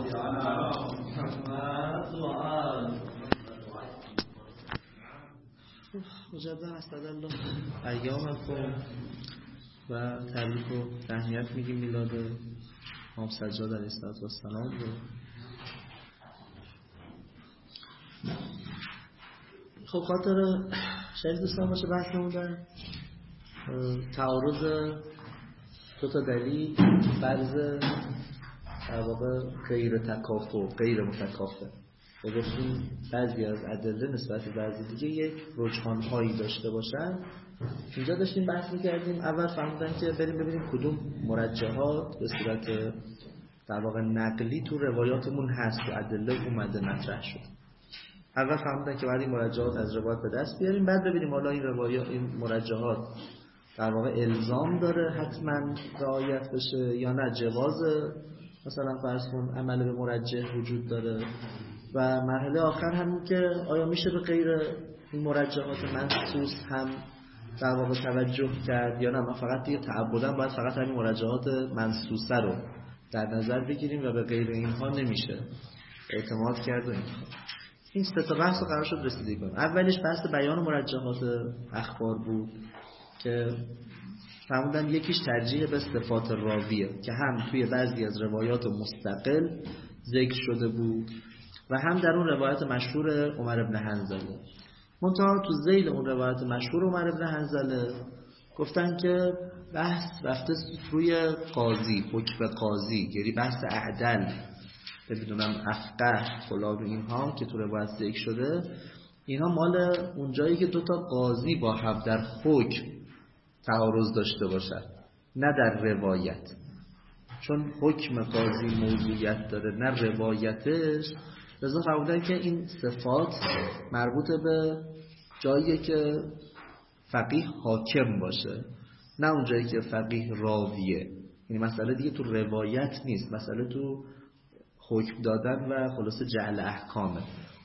مجدد اسعدالله ایامکم و تبریک و تهنیت میگیم میلاد امام سجاد علیه السلام رو. خب خاطر شاید دوستان باشه بحثمون در تعارض دو تا دلیل فرض در واقع غیر تکافؤ غیر متکافئ. گفتیم بعضی از ادله نسبت به بعضی دیگه یک رجحان‌هایی داشته باشن. اینجا داشتیم بحث می‌کردیم، اول فهمیدن که بریم ببینیم کدوم مرجحات به صورت در واقع نقلی تو روایاتمون هست و ادله اومده مطرح شد. اول فهمیدن که بعد این مرجحات از روایات به دست بیاریم، بعد ببینیم حالا این روایات این مرجحات در واقع الزام داره حتما رعایت بشه یا نه جواز مثلا فرض کن عمل به مرجح وجود داره. و مرحله آخر همین که آیا میشه به غیر این مرجحات منصوص هم در واقع توجه کرد یا نه ما فقط دیگه تعبداً باید فقط همین مرجحات منصوصه رو در نظر بگیریم و به غیر اینها نمیشه اعتماد کرد. و این سه تا بحث رو قرار شد رسیدگی کنیم. اولیش بحث بیان مرجحات اخبار بود که فرمودن یکیش ترجیح به صفات راویه که هم توی بعضی از روایات مستقل ذکر شده بود و هم در اون روایت مشهور عمر بن حنظله. منتها تو ذیل اون روایت مشهور عمر بن حنظله گفتن که بحث رفته روی قاضی، حکم قاضی، یعنی بحث عدل، نمیدونم افقه فلان اینها که تو روایت ذکر شده، اینها مال اونجایی که دوتا قاضی با هم در حکم تعارض داشته باشد، نه در روایت. چون حکم قاضی موضوعیت داره نه روایتش، لذا فرمودن که این صفات مربوط به جایی که فقیه حاکم باشه، نه اونجایی که فقیه راویه. یعنی مسئله دیگه تو روایت نیست، مسئله تو حکم دادن و خلاصه جعل احکامه.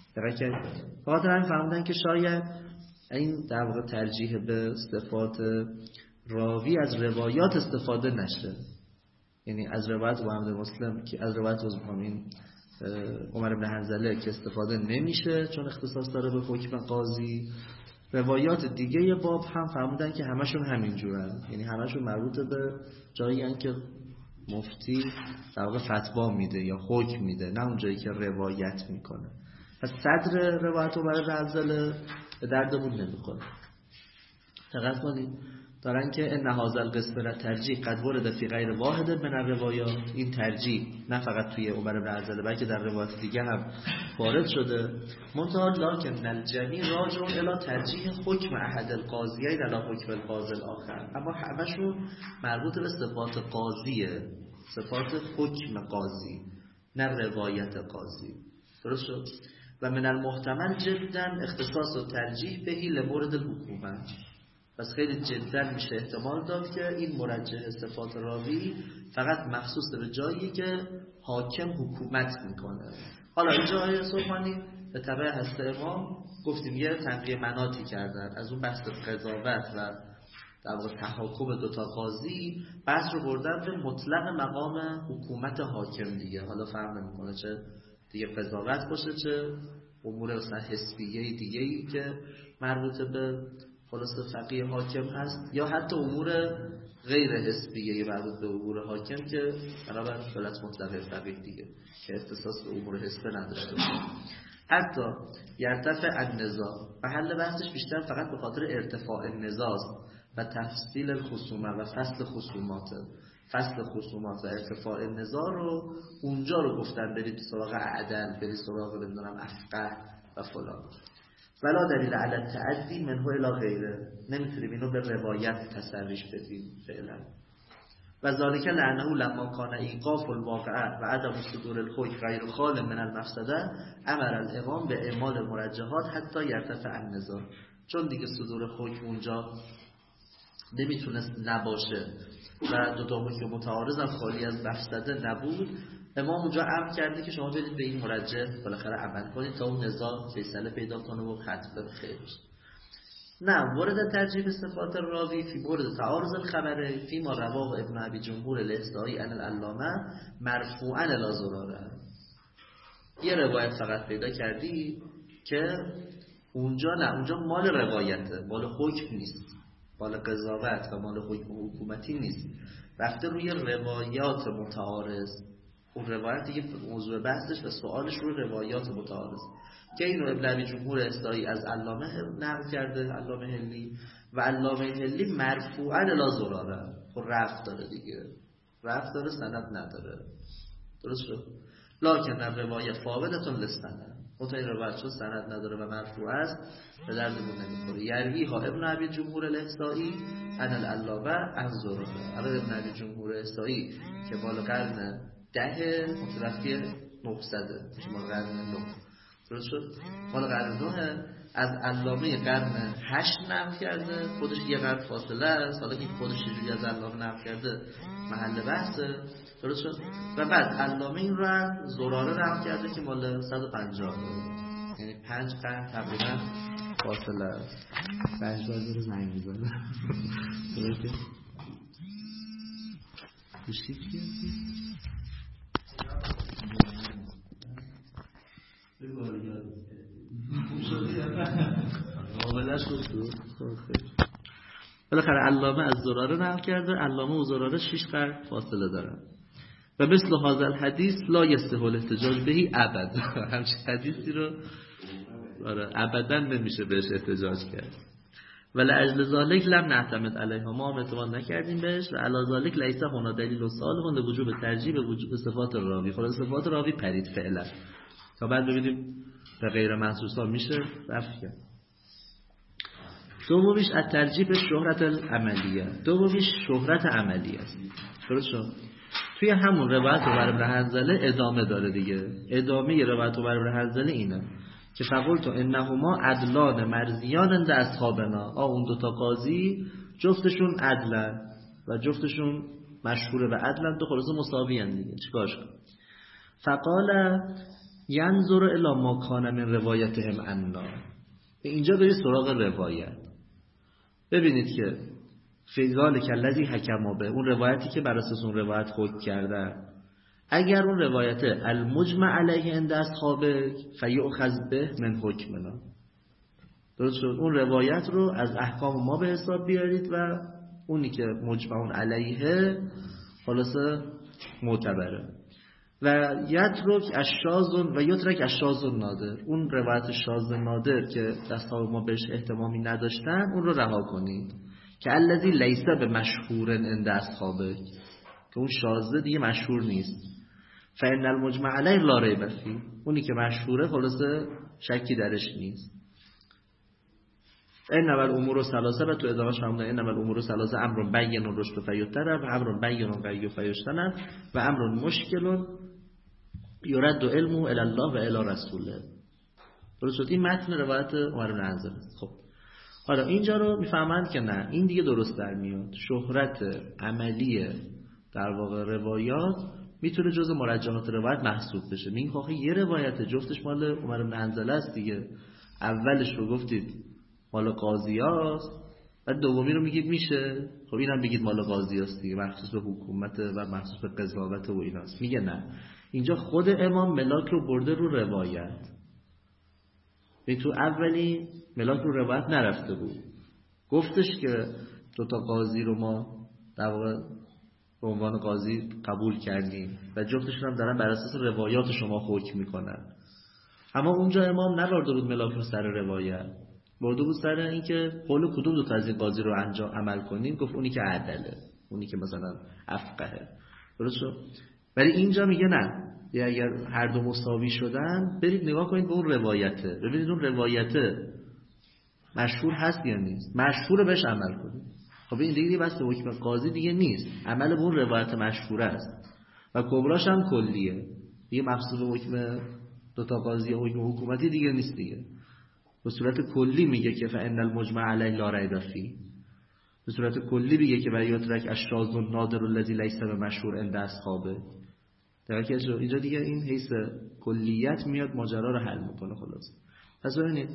فقط همین فرمودن که شاید این در واقع ترجیح به صفات راوی از روایات استفاده نشه، یعنی از روایت محمد مسلم که از روایت این عمر بن حنظله که استفاده نمیشه چون اختصاص داره به حکم قاضی. روایات دیگه باب هم فرمودن که همشون همین جورن، یعنی همشون مربوط به جایی هستن که مفتی در واقع فتوا میده یا حکم میده، نه اون جایی که روایت میکنه. پس صدر روایت عمر بن حنظله به دردمون نمیخوره. دقت کنید دارن که ان هذا القسم ترجیح قد ورد فی غیر واحد من الروایات، این ترجیح نه فقط توی عمر بن حنظله بلکه در روایات دیگه هم وارد شده. منتها لکن الجمیع راجع الی ترجیح حکم احد القاضیین علی حکم القاضی الاخر، اما همشون مربوط به صفات قاضیه، صفات حکم قاضی نه روایت قاضی. درست شد؟ و من المحتمل جدا اختصاص و ترجیح بهی لمورد الحکومه. پس خیلی جدا میشه احتمال داد که این مرجح صفات راوی فقط مخصوص به جایی که حاکم حکومت میکنه. حالا اینجا آیه سبحانی به تبع هست امام گفتیم یه تنقیه مناطی کردن از اون بحث قضاوت و در واقع تحاکم دوتا قاضی، بحث رو بردن به مطلق مقام حکومت حاکم دیگه. حالا فرق نمیکنه چه دیگه قضاوت باشه چه امور مثلا حسبیه دیگه‌ای که مربوط به خلاصه فقیه حاکم هست، یا حتی امور غیر حسبیه مربوط به امور حاکم که بنابر ولایت مطلقه فقیه دیگه که اختصاص به امور حسبه نداشته باشه. حتی یرتفع النزاع، محل بحثش بیشتر فقط به خاطر ارتفاع النزاع و تفصیل الخصومه و فصل خصومات و ارتفاع النزاع رو اونجا رو گفتن برید سراغ عدل، برید سراغ نمیدونم افقه و فلان. ولا دلیل علی التعدی منه الی غیره، نمیتونیم اینو به روایت تسریش بدیم فعلا. و ذالک لانه لما کان ایقاف الواقعه و عدم صدور الحکم غیر خال من المفسده امر الامام به اعمال المرجحات حتی یرتفع النزاع. چون دیگه صدور حکم اونجا نمیتونست نباشه و دو تا حکم متعارض هم خالی از مفسده نبود، امام اونجا امر کرده که شما برید به این مرجح بالاخره عمل کنید تا اون نزاع فیصله پیدا کنه و ختم خیر بشه. نه، ورد ترجیح صفات راوی فی مورد تعارض الخبر فی ما رواه ابن ابی جمهور الاحصایی عن العلامه مرفوعا الی زراره. یه روایت فقط پیدا کردی که اونجا نه، اونجا مال روایته، مال حکم نیست، مال قضاوت و مال حکم حکومتی نیست، رفته روی روایات متعارض. اون روایت دیگه موضوع بحثش و سوالش روی روایات متعارض که اینو ابن ابی جمهور اصطایی از علامه نقل کرده، علامه هلی، و علامه هلی مرفوعا الی زراره. خب رفت داره دیگه، رفت داره، سند نداره، درست شد. لکن روایه فاولتون لسنه، این روایت چون سند نداره و مرفوع است به دردمون نمیخوره. یروی ها ابن ابی جمهور الاحصایی عن العلامه عن زراره. الان ابن ابی جمهور الاحصایی که بالا قرن 10 متوفی 900 میشه، مال قرن 9، درست شد، مال قرن 9 از علامه قرن 8 نقل کرده، خودش یه قرن فاصله است. حالا که خودش چجوری از علامه نقل کرده محل بحثه، درست شد. و بعد علامه این رو از زراره نقل کرده که مال 150، یعنی 5 قرن تقریبا فاصله است. 5 بار داره زنگ میزنه. درسته؟ گوشی چیه؟ بالاخره علامه از زراره نقل کرده، علامه و زراره 6 قرن فاصله دارن. و مثل هذا الحدیث لا یصح الاحتجاج بهی ابدا. همچین حدیثی رو ابدا نمیشه بهش احتجاج کرد. ولی اجل ذالک لم نعتمد علیها، ما هم اعتماد نکردیم بهش. و علی ذالک لیس هنا دلیل صالح لوجوب ترجیح به وجود صفات راوی. خود صفات راوی پرید فعلا، تا بعد ببینیم به غیر محسوسا میشه رفت کرد. دومیش از ترجیح به شهرت العملیه، دومیش شهرت عملی است، درست شد. توی همون روایت عمر بن حنظله ادامه داره دیگه. ادامه روایت عمر بن حنظله اینه که فقلت انهما عدلان مرضیان عند اصحابنا. اون دو تا قاضی جفتشون عدلن و جفتشون مشهور به عدلن، دو خلاصه مساوی ان دیگه، چیکارش کنم. فقال ینظر الی ما کان من روایتهم عنا. اینجا برید سراغ روایت، ببینید که فیضال کلذی حکما به، اون روایتی که بر اساس اون روایت حکم کردن، اگر اون روایت المجمع علیه عند اصحابک فیؤخذ به من حکمنا، درست شد، اون روایت رو از احکام ما به حساب بیارید و اونی که مجمع علیه خلاصه معتبره. و یترک الشاذ و یترک الشاذ النادر، اون روایت شاذ نادر که اصحاب ما بهش اهتمامی نداشتن اون رو رها کنید. که الذی لیس بمشهور عند اصحابک، که اون شاذ دیگه مشهور نیست. فإن المجمع علیه لا ریب فیه، اونی که مشهوره خلاصه شکی درش نیست. انما الامور ثلاثه، و تو ادامهش فهموندن انما الامور ثلاثه امر بین رشد فیطرب و امر بین غی فیجتنب و امر مشکل یرد علمه الی الله و الی رسوله. درست شد. این متن روایت عمر بن حنظله. خب حالا اینجا رو میفهمند که نه، این دیگه درست در میاد. شهرت عملی در واقع روایات میتونه جزء مرجحات روایت محسوب بشه. میگه آخه یه روایت جفتش مال عمر بن حنظله است دیگه، اولش رو گفتید مال قاضیاست، بعد دومی رو میگید میشه، خب اینم بگید مال قاضیاست دیگه، مخصوص به حکومت و مخصوص به قضاوت و ایناست. میگه نه، اینجا خود امام ملاک رو برده رو روایت. این تو اولی ملاک رو روایت نرفته بود، گفتش که دو تا قاضی رو ما در واقع به عنوان قاضی قبول کردیم و جفتشون هم دارن بر اساس روایات شما حکم میکنن. اما اونجا امام نبرده بود ملاک رو سر روایت، برده بود سر این که قول کدوم دو تا از این قاضی رو انجام عمل کنیم. گفت اونی که عدله، اونی که مثلا افقهه، درست شد. ولی اینجا میگه نه، اگر هر دو مساوی شدن برید نگاه کنید به اون روایته، ببینید اون روایته مشهور هست یا نیست، مشهور بهش عمل کنید. خب این دیگه بس به حکم قاضی دیگه نیست، عمل به اون روایت مشهور است و کبراش هم کلیه دیگه، مخصوص به حکم دو تا قاضی حکم حکومتی دیگه نیست دیگه. به صورت کلی میگه که فإن المجمع علیه لا ریب فیه، به صورت کلی میگه که و یترک الشاذ النادر الذی لیس بمشهور عند اصحابه. در حالی که اینجا دیگه این حیث کلیت میاد ماجرا رو حل میکنه. خلاص پس ببینید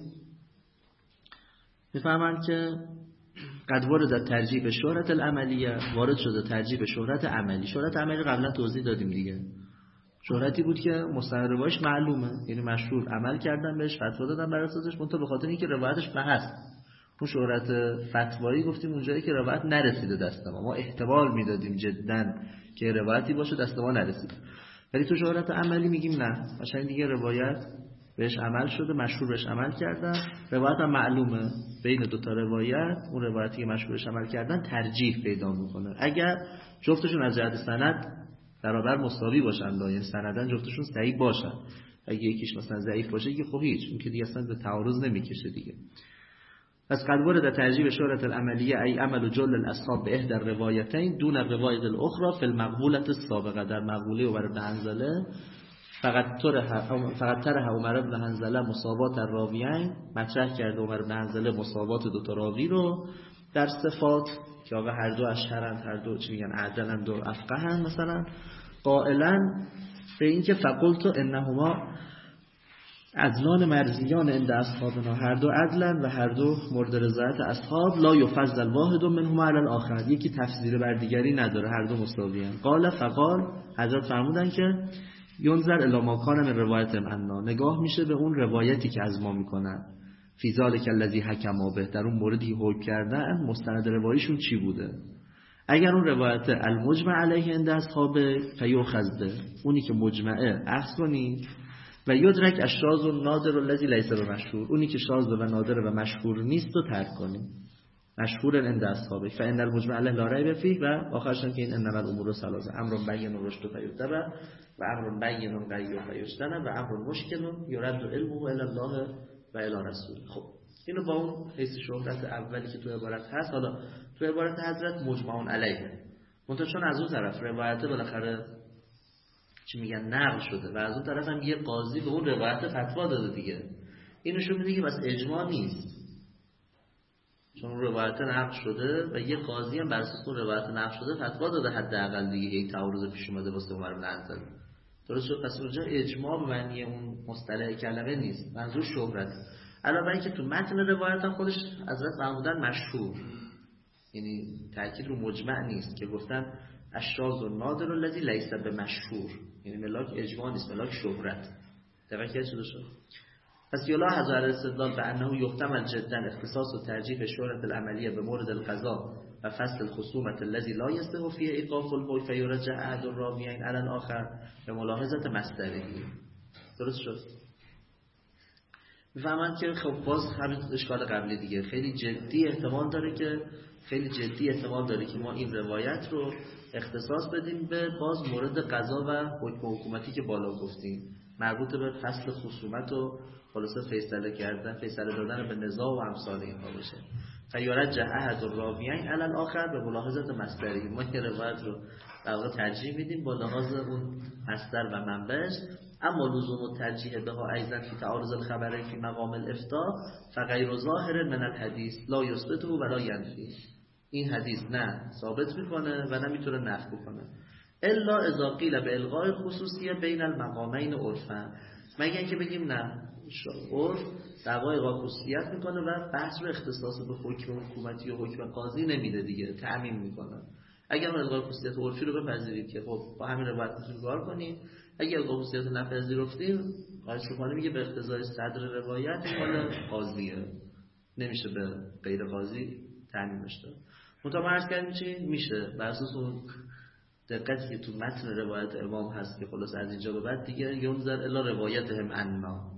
میفهمن که قد وارد ترجیح به شهرت العملیه، وارد شده ترجیح به شهرت عملی. شهرت عملی قبلا توضیح دادیم دیگه، شهرتی بود که مستند روایش معلومه، یعنی مشهور، عمل کردن بهش، فتوا دادن بر اساسش، منتها به خاطر اینکه روایتش هست، اون شهرت فتوایی گفتیم اونجایی که روایت نرسیده دست ما احتمال میدادیم جدا که روایتی باشه دست ما نرسید. ولی تو شهرت عملی میگیم نه، قشنگ دیگه روایت بهش عمل شده، مشهور بهش عمل کردن، روایت هم معلومه، بین دوتا روایت اون روایتی که مشهورش عمل کردن ترجیح پیدا میکنه اگر جفتشون از جهت سند برابر مساوی باشن، یعنی سندن جفتشون صحیح باشن. اگه یکیش مثلا ضعیف باشه که خب هیچ، اون که دیگه اصلا به تعارض نمیکشه دیگه. پس قد ورد ترجیح شهرت العملیه ای عمل جل الاصحاب به احدى الروایتین دون الروایت الاخرى فی المقبوله السابقه. در مقبوله عمر بن حنظله فقط طرح عمر بن حنظله مساوات الراویین، مطرح کرده عمر بن حنظله مساوات دو تا راوی رو در صفات که آقا هر دو اشهرند، هر دو چی میگن عدلند و افقهند، مثلا قائلا به این که فقلت انهما عدلان مرضیان عند اصحابنا، هر دو عدلن و هر دو مورد رضایت اصحاب، لا یفضل واحد منهما علی الاخر، یکی تفضیل بر دیگری نداره، هر دو مساویان. قال فقال، حضرت فرمودن که ینظر الی ما کان من روایت عنا، نگاه میشه به اون روایتی که از ما میکنن، فی ذلک الذی حکم به، در اون موردی حکم کردن مستند روایشون چی بوده. اگر اون روایت المجمع علیه عند اصحاب فیؤخذ به، اونی که مجمعه اخذ کنید، و یدرک الشاذ النادر الذی لیس بمشهور، اونی که شاذ و نادر و مشهور نیست رو ترک کنید. مشهور عند اصحاب فان المجمع علیه لا ریب فیه، و آخرش هم که این انما الامور ثلاثه امر بین رشد فیتبع و امر بین غیر فیجتنب و امر مشکل یرد علمه الی الله و الی رسول. خب اینو با اون حیث شهرت اولی که تو عبارت هست، حالا تو عبارت حضرت مجمع علیه، منتها چون از اون طرف روایت بالاخره چی میگن نقل شده و از اون طرف هم یه قاضی به اون روایت فتوا داده دیگه، اینو شون میگه بس اجماع نیست، چون اون روایت نقل شده و یه قاضی هم بر اساس اون روایت نقل شده فتوا داده، حداقل دیگه یک تعارض پیش اومده واسه عمر بن حنظله. درست شد؟ پس اونجا اجماع به معنی اون مصطلح کلمه نیست، منظور شهرت. علاوه اینکه تو متن روایت هم خودش حضرت فرمودن مشهور، یعنی تاکید رو مجمع نیست که گفتن الشاذ النادر الذی لیس بمشهور، یعنی ملاک اجماع نیست، ملاک شهرت. توجه شده شد؟ پس یلا حضر الاستدلال به انه یحتمل جدا اختصاص و ترجیح شهرت العملیه به مورد القضاء و فصل الخصومت الذی لا یصح فیه ایقاف الحکم فیرجع احد الراویین علی الاخر به ملاحظه مصدره. درست شد؟ میفهمن که خب باز همین اشکال قبلی دیگه خیلی جدی احتمال داره که ما این روایت رو اختصاص بدیم به باز مورد قضا و حکم حکومتی که بالا گفتیم، مربوط به فصل خصومت و خلاصه فیصله دادن به نزاع و امثال اینها باشه. فیرجع احد الراویین علی الاخر به ملاحظه مصدره. ما این روایت رو در واقع ترجیح میدیم با لحاظ اون مصدر و منبعش. اما لزوم الترجیح بها ایضا فی تعارض الخبرین فی مقام الافتاء فغیر ظاهر من الحدیث لا یثبته ولا ینفی. این حدیث نه ثابت میکنه و نه میتونه نفی بکنه، الا اذا قیل به الغاء خصوصیه بین المقامین عرفا، مگر اینکه بگیم نه عرف دعوای الغاء خصوصیت میکنه و بحث رو اختصاص به حکم حکومتی و حکم قاضی نمیده دیگه، تعمیم میکنه. اگر ما الغاء خصوصیت عرفی رو بپذیرید که خب با همین روایت میتونید کار کنید، اگر الغاء خصوصیت نپذیرفتید قاضی شوخانه میگه به اقتضای صدر روایت مال قاضیه، نمیشه به غیر قاضی تعمیمش داد. منتها عرض کردیم چی میشه بر اساس اون دقتی که تو متن روایت امام هست که خلاص از اینجا به بعد دیگه ینظر الی روایتهم عنا.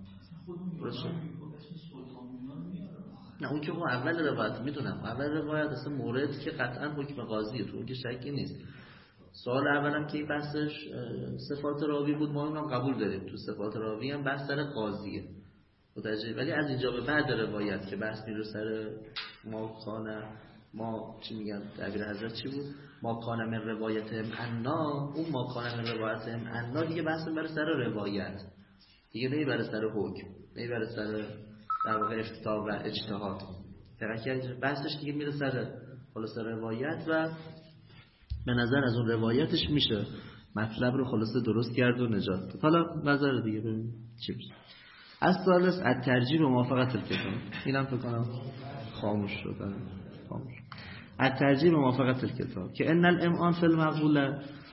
نه اون که اون اول روایت میدونم، اول روایت اصلا مورد که قطعا حکم قاضیه، تو اون که شکی نیست. سوال اولم که بحثش صفات راوی بود، ما اونم قبول داریم، تو صفات راوی هم بحث سر قاضیه متوجه. ولی از اینجا به بعد روایت که بحث میره سر ما چی میگن تعبیر حضرت چی بود؟ ما کان من روایتهم عنا، اون ما کان من روایتهم عنا دیگه بحث بر سر روایت دیگه، نه بر سر حکم، نه بر سر در واقع افتاء و اجتهاد. بحثش دیگه میره سر خلاص روایت و به نظر از اون روایتش میشه مطلب رو خلاصه درست کرد و نجات داد. حالا نظر دیگه ببینیم چی میشه. از ثالث الترجیح و موافقت الکتاب، اینم فکر کنم خاموش شد. الترجیح و موافقت الکتاب که ان الامعان فی المقبوله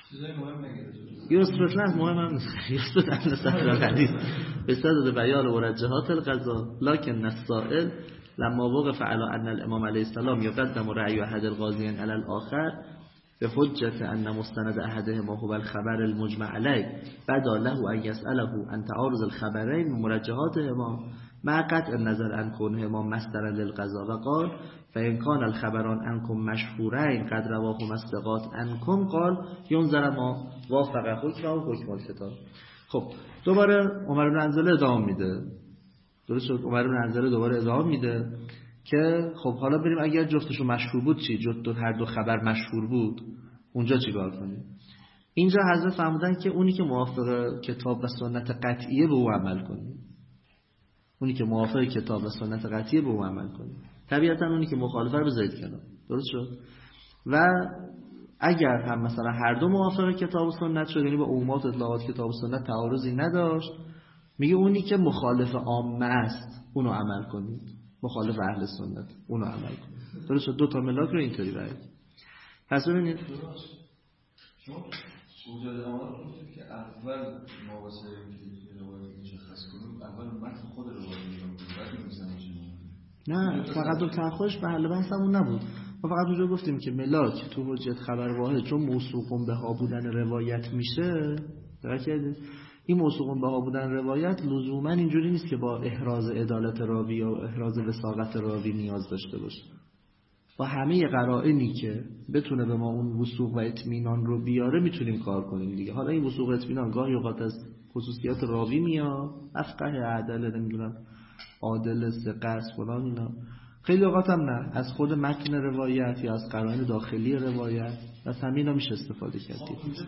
چیزای مهم نگیره یسرت نه مهم هم نیست. یسرت اهل صدر الحدیث بصدد بیان مرجحات القضا لكن السائل لما وقف على ان الامام علیه السلام يقدم رأي احد القاضيين على الاخر بحجة ان مستند احدهما هو الخبر المجمع عليه بدا له ان يسأله عن تعارض الخبرين ومرجحاتهما مع قطع النظر عن كونهما مصدرا للقضاء وقال فإن كان الخبران عنكم مشهورين قد رواهما الثقات عنكم قال ينظر ما وافق حکمه و حکم الکتاب. خب دوباره عمر بن حنظله ادامه میده. درست شد. عمر بن حنظله دوباره ادامه میده که خب حالا بریم اگر جفتشون مشهور بود چی؟ هر دو خبر مشهور بود اونجا چیکار کنیم؟ اینجا حضرت فرمودن که اونی که موافق کتاب و سنت قطعیه به او عمل کنیم. اونی که موافق کتاب و سنت قطعیه به او عمل کنیم. طبیعتا اونی که مخالفه رو بذارید کنار. درست شد. و اگر هم مثلا هر دو موافق کتاب و سنت شد، یعنی با عمومات اطلاعات کتاب و سنت تعارضی نداشت، میگه اونی که مخالف عامه است اونو عمل کنید، مخالف اهل سنت اونو عمل کنید. درست شد. دو تا ملاک رو اینطوری برید. پس ببینید شما وجود امام گفتید که اول ما واسه اینکه روایت مشخص کنیم اول متن خود روایت رو می‌گیم. نه فقط دو تأخرش محل بحثمون نبود. ما فقط اونجا گفتیم که ملاک تو حجت خبر واحد چون موثوق به ها بودن روایت میشه، درکید این موثوق به ها بودن روایت لزوما اینجوری نیست که با احراز عدالت راوی یا احراز وثاقت راوی نیاز داشته باشه. با همه قرائنی که بتونه به ما اون وثوق و اطمینان رو بیاره میتونیم کار کنیم دیگه. حالا این وثوق و اطمینان گاهی اوقات از خصوصیات راوی میاد، افقه عدل نمیدونم عادل ثقه فلان اینا، خیلی اوقات هم نه، از خود متن روایت یا از قرائن داخلی روایت، از همینا میشه استفاده کرد.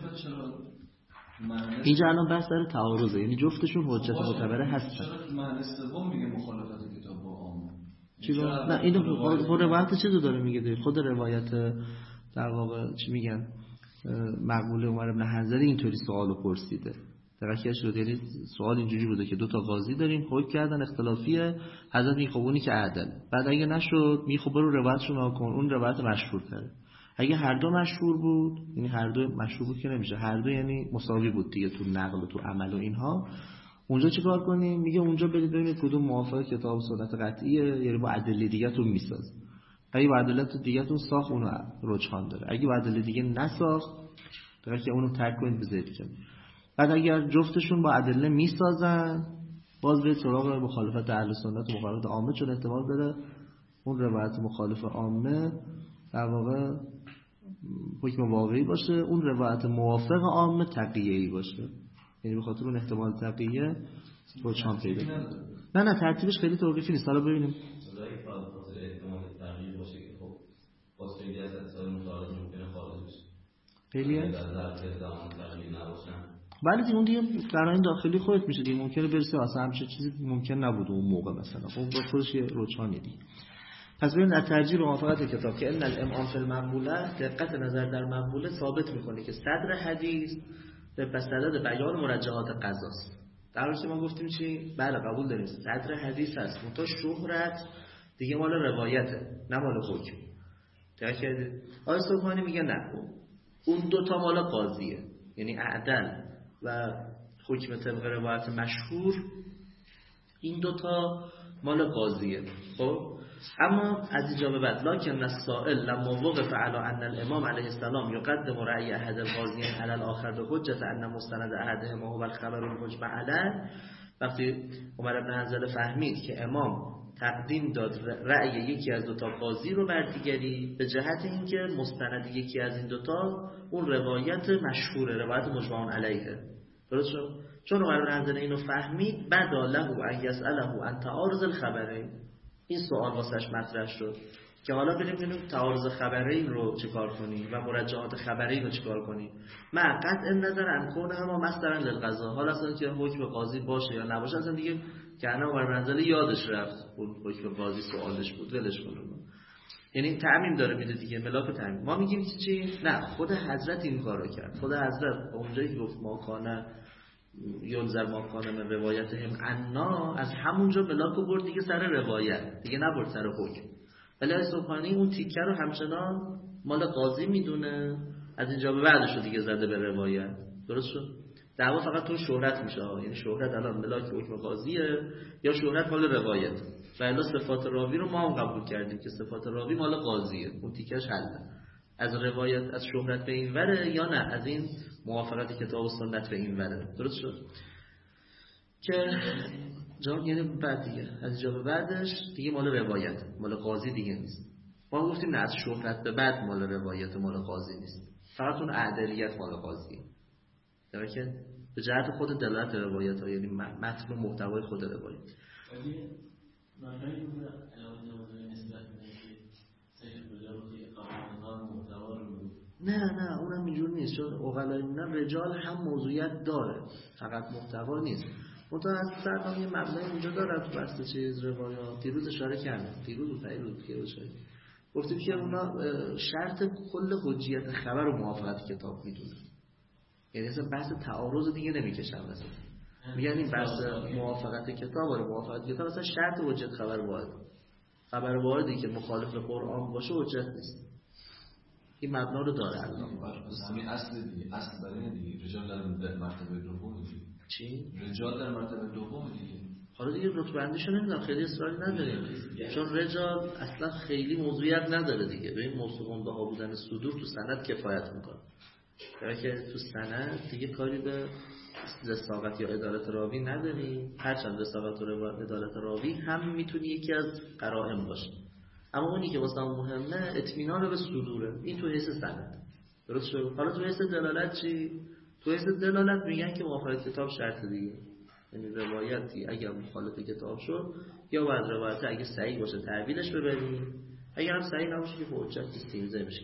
اینجا الان بحث داره تعارضه، یعنی جفتشون حجت معتبره هستن. چرا معنی سوم میگه مخالفت کتاب با عامه؟ چرا؟ نه اینو خود روایت چه داره میگه؟ خود روایت در واقع چی میگن؟ مقبول عمر بن حنظله اینطوری سوالو پرسیده. درکش شد. یعنی سوال اینجوری بوده که دو تا قاضی داریم حکم کردن اختلافیه، حضرت میخوبونی که عدل، بعد اگه نشد میخوب برو روایتشون ها کن، اون روایت مشهور تره. اگه هر دو مشهور بود، یعنی هر دو مشهور بود که نمیشه، هر دو یعنی مساوی بود دیگه تو نقل و تو عمل و اینها، اونجا چیکار کنیم؟ میگه اونجا برید ببینید کدوم موافق کتاب و سنت قطعیه، یعنی با ادله دیگه تون میساز. اگه با ادله دیگه تون ساخت اونو رجحان داره، اگه با ادله دیگه نساخت درکه اونو ترک کنید بذارید کنار. بعد اگر جفتشون با ادله میسازن باز به سراغ مخالفت اهل سنت و مخالفت عامه، چون احتمال داره اون روایت مخالف عامه در واقع حکم واقعی باشه، اون روایت موافق عامه تقیه‌ای باشه، یعنی به خاطر اون احتمال تقیه رجحان پیدا کنه. نه ترتیبش خیلی توقیفی نیست. حالا ببینیم صدای خاطر احتمال تقیه باشه که خب باز خیلی از اصلا متعارض ممکنه خارج بشه، خیلیه در ظرف زمان تقیه نباشن. ولی اون دیگه قرائن داخلی خودت میشه دیگه، ممکنه برسه اصلا همچین چیزی ممکن نبود اون موقع، مثلا خب با خودش یه رجحانی دیگه. پس ببین از ترجیح و موافقت کتاب که ان الامام فی المقبوله، دقت نظر در مقبوله ثابت میکنه که صدر حدیث به بسدد بیان مرجحات قضاست. در حالی که ما گفتیم چی؟ بله قبول داریم صدر حدیث هست، منتها شهرت دیگه مال روایته نه مال حکم. درک کردید؟ آقای سبحانی میگه نه، اون دو تا مال قاضیه، یعنی عدل و حکم طبق روایت مشهور، این دوتا مال قاضیه. خب اما از اینجا به بعد لکن السائل لما وقف على ان الامام علیه السلام یقدم رأی احد القاضیین علی الاخر بحجة ان مستند احدهما هو الخبر المجمع علیه، وقتی عمر بن حنظله فهمید که امام تقدیم داد رأی یکی از دوتا قاضی رو بر دیگری به جهت اینکه مستند یکی از این دوتا اون روایت مشهوره، روایت مجمع علیه. درست شد؟ چون عمر بن حنظله اینو فهمید بدا له ان یسأله عن تعارض الخبرین، این سوال واسش مطرح شد که حالا بریم ببینیم تعارض خبرین رو چیکار کنیم و مرجحات خبرین رو چیکار کنیم. مع قطع نظر عن کونهما مصدرا للقضا، حالا اصلا که حکم قاضی باشه یا نباشه اصلا دیگه که عمر بن حنظله یادش رفت اون حکم قاضی سوالش بود، ولش کن. یعنی تعمیم داره میده دیگه، ملاک تعمیم. ما میگیم چی؟ نه، خود حضرت این کارو کرد. خود حضرت اونجایی گفت ما کانه یلزم ما کانه من روایت هم عنا، از همونجا ملاکو برد دیگه سر روایت، دیگه نبرد سر حکم. ولی سبحانی اون تیکه رو همچنان مال قاضی میدونه، از اینجا به بعدش رو دیگه زده به روایت. درست شد؟ دعوا فقط تو شهرت میشه، یعنی شهرت الان ملاک حکم قاضیه یا شهرت مال روایت. و الا صفات راوی رو ما هم قبول کردیم که صفات راوی مال قاضیه، اون تیکش حله. از روایت از شهرت به این وره یا نه از این موافقت کتاب و سنت به این وره. درست شد؟ که جا یعنی بعد دیگه از اینجا به بعدش دیگه مال روایت، مال قاضی دیگه نیست. ما گفتیم نه از شهرت به بعد مال روایت مال قاضی نیست، فقط اون عدلیت مال قاضیه. در که به جهت خود دلالت روایت ها، یعنی متن و محتوای خود روایت. ولی معنی اون علاوه نظر نسبت به سید بجاوی قانون محتوا رو نه اونم اینجور نیست، چون اوغلایمون رجال هم موضوعیت داره فقط محتوا نیست. منتها از سرنام یه مبنای اینجا داره تو بحث چیز روایات. دیروز اشاره کردم، دیروز که اشاره گفتیم که اونا شرط کل حجیت خبر و موافقت کتاب میدونن، یعنی اصلا بحث تعارض دیگه نمیکشن. مثلا میگن این بحث موافقت کتاب و موافقت کتاب اصلا شرط حجت خبر وارد. خبر واردی که مخالف قرآن باشه حجت نیست. این مبنا رو داره الله. همین اصل دیگه، اصل برای دیگه رجال در مرتبه دوم دیگه. چی؟ رجال در مرتبه دوم دیگه. حالا دیگه رتبه بندیشو نمیدونم، خیلی اصراری نداریم چون رجال اصلا خیلی موضوعیت نداره دیگه. به این موضوع بها بودن صدور تو سند کفایت میکنه. که تو سند دیگه کاری به رسالت یا عدالت راوی نداریم، هرچند رسالت و عدالت راوی هم میتونی یکی از قرائن باشه، اما اونی که واسه مهمه اطمینان به صدوره. این تو حیث سند. درست شد؟ حالا تو حیث دلالت چی؟ تو حیث دلالت میگن که موافقت کتاب شرط دیگه، یعنی روایتی اگر مخالف کتاب شد یا بعد روایت اگه صحیح باشه تعبیرش ببریم، اگر هم صحیح نباشه که حجت استیزه میشه.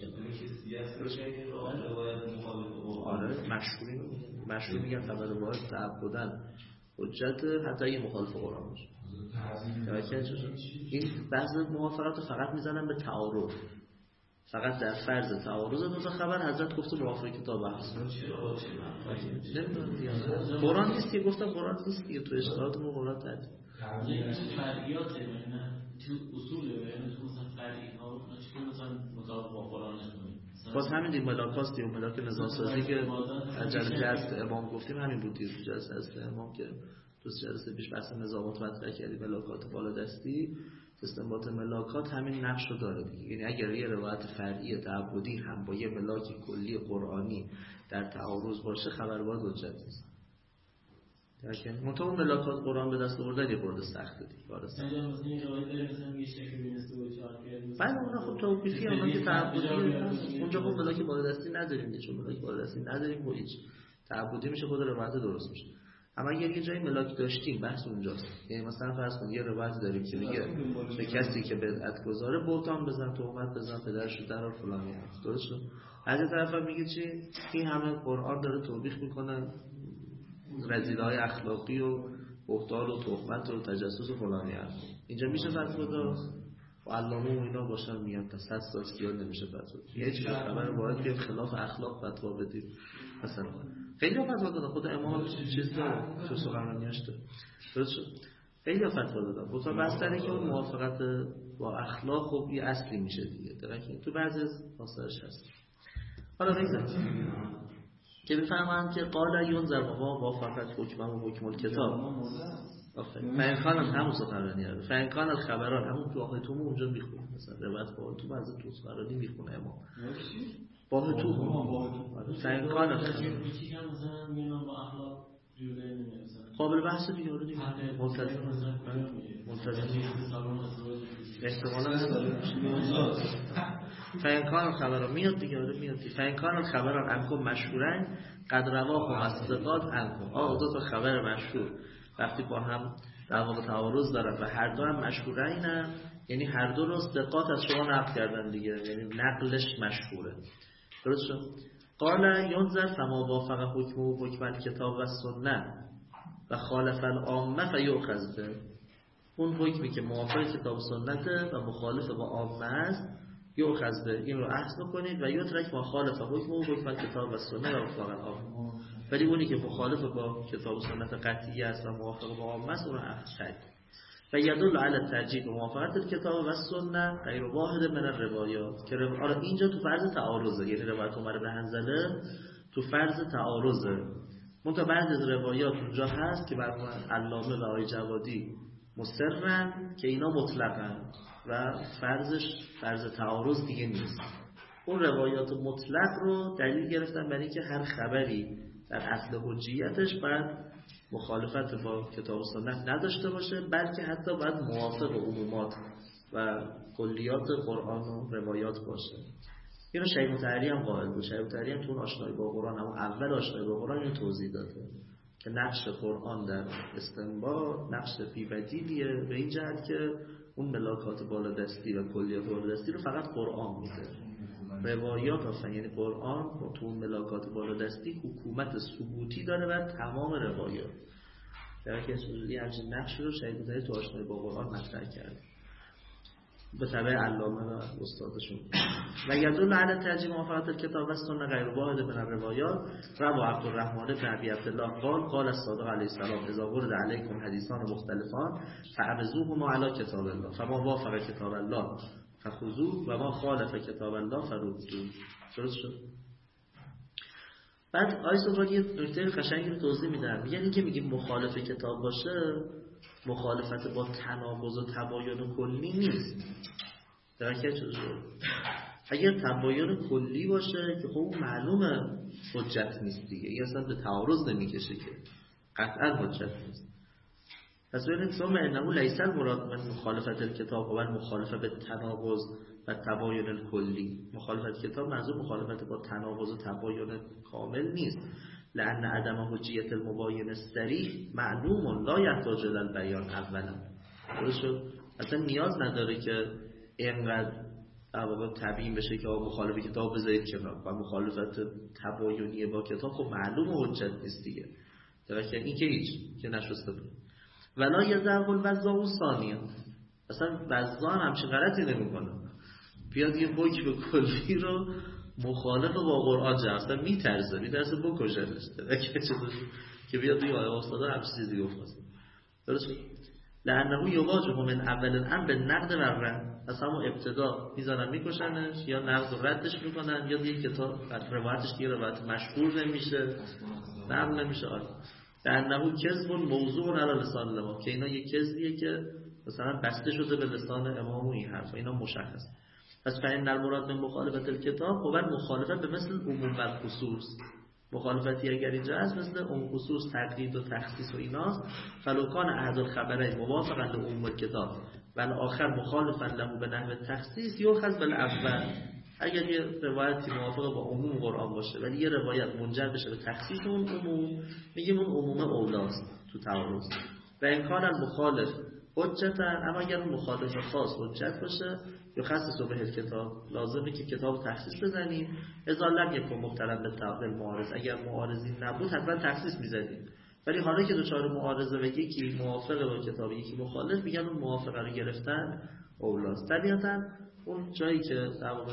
آره مشهور میگن خبر وارد تعبدن حجت حتی اگه مخالف قرآن باشه. این بعض موافقت رو فقط میزنن به تعارض، فقط در فرض تعارض دو تا خبر حضرت گفته موافق کتاب هست. نمیدونم قرآن نیست که گفتم قرآن نیست دیگه، تو اشتراط و قرآن تعدید فرعیات نه تو اصول یعنی تو مثلا فرعی ها چطور مثلا مطابق با قرآن نکنیم. باز همین دی ملاکاست و ملاک نظام‌سازی که جلسه از امام گفتیم همین بود دیگه. تو جلسه از امام که تو جلسه پیش بحث نظامات مطرح کردیم، ملاکات بالادستی استنباط ملاکات همین نقش رو داره دیگه. یعنی اگر یه روایت فرعی تعبدی هم با یه ملاک کلی قرآنی در تعارض باشه خبر باید حجت نیست. درکن منتها اون ملاکات قرآن به دست آوردن یه برده سخته دیگه. وارسته بعد اونا خب توقیفی اونا که تعبدی اونجا خب ملاک بالادستی نداریم، چون ملاک بالادستی نداریم و هیچ تعبدی میشه خود روایت درست میشه. اما اگر یه جایی ملاک داشتیم بحث اونجاست. یعنی مثلا فرض کن یه روایت داریم که میگه به کسی که بدعت گذاره بهتان بزن، تهمت بزن، پدرش رو درار فلانی هست. درست شد؟ از این طرف هم میگه چی؟ این همه قرآن داره توبیخ میکنه رذیل‌های اخلاقی و بهتان و تهمت و تجسس و فلانی هست. اینجا میشه فتوا داد و علامه و اینا باشن میگن تا 100 سال سیاه نمیشه فتوا داد. یه چیز خبر باید که خلاف اخلاق فتوا بدیم مثلا. خیلی فتوا دادن، خود امام چیز داره تو سخنرانیاش داره. درست شد؟ خیلی فتوا دادن. گفتن بستره که اون موافقت با اخلاق خب یه اصلی میشه دیگه. درسته تو بعضی از مسائلش هست. حالا بگذاریم که بفهمن که قال ینظر ما وافقت حکم و حکم الکتاب. فانکان همون سخنرانی فانکان الخبران همون تو آخه تو اونجا میخونه مثلا روایت با تو بعضی تو سخنرانی میخونه امام با تو فانکان الخبران قابل بحث دیگه رو دیگه منتظر احتمالا نداره. فانکان الخبران میاد دیگه آره میاد. فانکان الخبران انکم مشهورن قد رواه مصدقات انکم. دو تا خبر مشهور وقتی با هم در واقع تعارض دارن و هر دو هم مشهورن، یعنی هر دو رو ثقات از شما نقل کردن دیگه، یعنی نقلش مشهوره. درست شد؟ قال ینظر فما وافق حکم و حکم الکتاب و سنت و خالف العامه فیؤخذ به. اون حکمی که موافق کتاب و سنت و مخالف با عامه است یؤخذ به، این رو اخذ بکنید و یترک ما خالف حکم و حکم الکتاب و سنت و وفاق العامه. ولی اونی که مخالف با کتاب و سنت قطعی است و موافق با عامه است اون رو اخذ کرد. و یدل علی الترجیح و موافقت الکتاب و سنت غیر واحد من الروایات که اینجا تو فرض تعارضه، یعنی روایت عمر بن حنظله تو فرض تعارضه. منتها بعضی از روایات اونجا هست که بر علامه و آقای جوادی مصرن که اینا مطلقن و فرض تعارض دیگه نیست. اون روایات مطلق رو دلیل گرفتن برای اینکه هر خبری در اصل حجیتش باید مخالفت با کتاب و سنت نداشته باشه، بلکه حتی باید موافق عمومات و کلیات قرآن و روایات باشه. اینو شیخ مطهری هم قائل بود. شیخ مطهری هم تو اون آشنایی با قرآن، اما اول آشنایی با قرآن اینو توضیح داده که نقش قرآن در استنباط نقش بی‌بدیلیه، به این جهت که اون ملاکات بالادستی و کلیات بالادستی رو فقط قرآن میده. روایات هستن، یعنی قرآن تو اون ملاکات بالادستی حکومت ثبوتی داره بر تمام روایات. در حالی که همچین نقش رو شیخ مطهری تو آشنایی با قرآن مطرح کرد به تبع علامه و استادشون. و یدل علی ترجیح موافقت الکتاب و سنت غیر واحد من الروایات. روى عبدالرحمن بن ابی عبدالله قال الصادق علیه السلام اذا ورد علیکم حدیثان مختلفان فاعرضوهما علی کتاب الله فما وافق کتاب الله فخذوه و ما خالف کتاب الله فردوه. درست شد؟ بعد آیه سوال یه نکته قشنگی رو توضیح میدم. میگن اینکه میگیم مخالف کتاب باشه مخالفت با تناقض و تباین کلی نیست. درکه چطور؟ اگر تباین کلی باشه که خب معلومه حجت نیست دیگه، این اصلا به تعارض نمیکشه که قطعا حجت نیست. پس ببینید ثم انه لیس المراد من مخالفت الکتاب و مخالفه به تناقض و تباین الکلی. مخالفت کتاب منظور مخالفت با تناقض و تباین کامل نیست، لأن عدم حجیت المباین الصریح معلوم لا یحتاج الی البیان اولا. درست شد؟ اصلا نیاز نداره که اینقدر واقعا تبیین بشه که مخالف کتاب بذارید کنار و مخالفت تباینی با کتاب خب معلوم حجت نیست دیگه. درسته این که هیچ که نشسته بود. ولا یذهب الوزاع ثانیا. اصلا وزاع هم همچین غلطی نمیکنه. بیاد یه حکم کلی رو مخالف با قرآن جا اصلا میترسه بکشنش. که بیاد دیگه آیه استادا همچین چیزی گفت. درست؟ لانه یواجه من اول الامر بالنقد و الرد. اصلا ابتدا میذارن میکشنش یا نقد و ردش میکنن یا دیگه کتاب روایتش دیگه روایت مشهور نمیشه نقل نمیشه. لانه کذب موضوع علی لسان الامام، که اینا یه کذبیه که مثلا بسته شده به لسان امام و این حرف اینا مشخص. پس فإن المراد من مخالفت الکتاب هو مخالفت به مثل عموم و خصوص. مخالفتی اگر اینجا هست مثل اون خصوص تقیید و تخصیص و ایناست. فلو کان احد الخبرین موافقا لعموم الکتاب و آخر مخالفا له به نحو تخصیص یؤخذ بالاول. اگر یه روایتی موافق با عموم قرآن باشه ولی یه روایت منجر بشه به تخصیص اون عموم، میگیم اون عموم اولاست تو تعارض. و امکان المخالف حجتا، اما اگر اون مخالف خاص حجت باشه یخصص به الکتاب، لازمه که کتاب تخصیص بزنیم. اذا لم یکن مقترن بالتعارض معارض، اگر معارضی نبود حتما تخصیص میزنیم. ولی حالا که دچار معارضه و یکی موافقه با کتاب یکی مخالف، میگن اون موافقه رو گرفتن اولاست. طبیعتا اون جایی که در واقع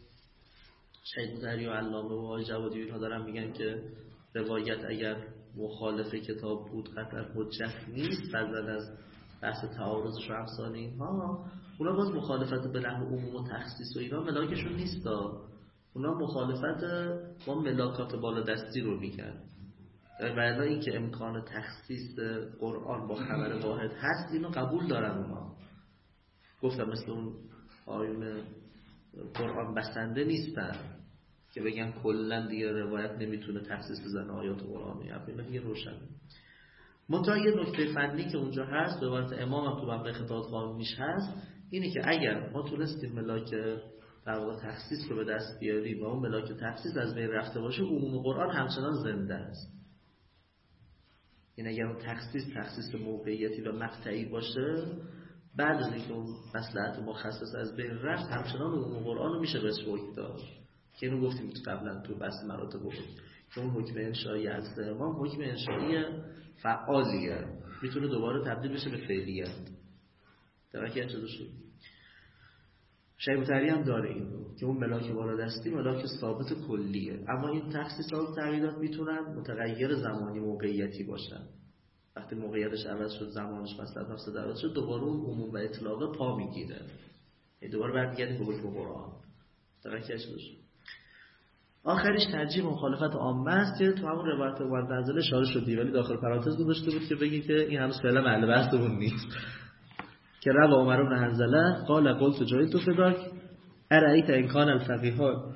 شیخ مطهری و علامه و آقای جوادی اینها دارن میگن که روایت اگر مخالف کتاب بود قطعا حجت نیست، بعد از بحث تعارضش و امثال اینها، اونا باز مخالفت به نحو عموم و تخصیص و اینا ملاکشون نیست. اونا مخالفت با ملاکات بالادستی رو میگن. و الا این که امکان تخصیص قرآن با خبر واحد هست اینو قبول دارن. اونا گفتم مثل اون آیون قرآن بسنده نیستن که بگن کلا دیگه روایت نمیتونه تخصیص بزنه آیات قرآنی. اینا دیگه روشن. منتها یه نکته فنی که اونجا هست، روایت امام هم تو مبنای خطابات قانونیش هست، اینه که اگر ما تونستیم ملاک در واقع تخصیص رو به دست بیاریم و اون ملاک تخصیص از بین رفته باشه، عموم قرآن همچنان زنده است. این اگر اون تخصیص موقعیتی و مقطعی باشه، بعد از اینکه اون مصلحت مخصص از بین رفت، همچنان عموم قرآن رو میشه بهش حکم داد. که اینو گفتیم قبلا تو بحث مراتب گفتیم که اون حکم انشایی از امام حکم انشایی فعالیه، میتونه دوباره تبدیل بشه به فعلیت. درکه چطور شد؟ شیخ مطهری هم داره این رو که اون ملاک بالادستی ملاک ثابت کلیه، اما این تخصیصات و تغییرات میتونن متغیر زمانی موقعیتی باشن. وقتی موقعیتش عوض شد، زمانش مثلا نفس عوض شد، دوباره اون عموم و اطلاق پا میگیره، دوباره برمیگردیم به حکم قرآن. دقیقاً شد. آخریش ترجیح مخالفت عامه است که تو همون روایت معتزله اشاره شدی، ولی داخل پرانتز گذاشته بود که بگی که این هنوز فعلا محل بحثمون نیست. که روى عمر بن حنظله قال قلت جعلت فداك ارأيت ان كان الفقيهان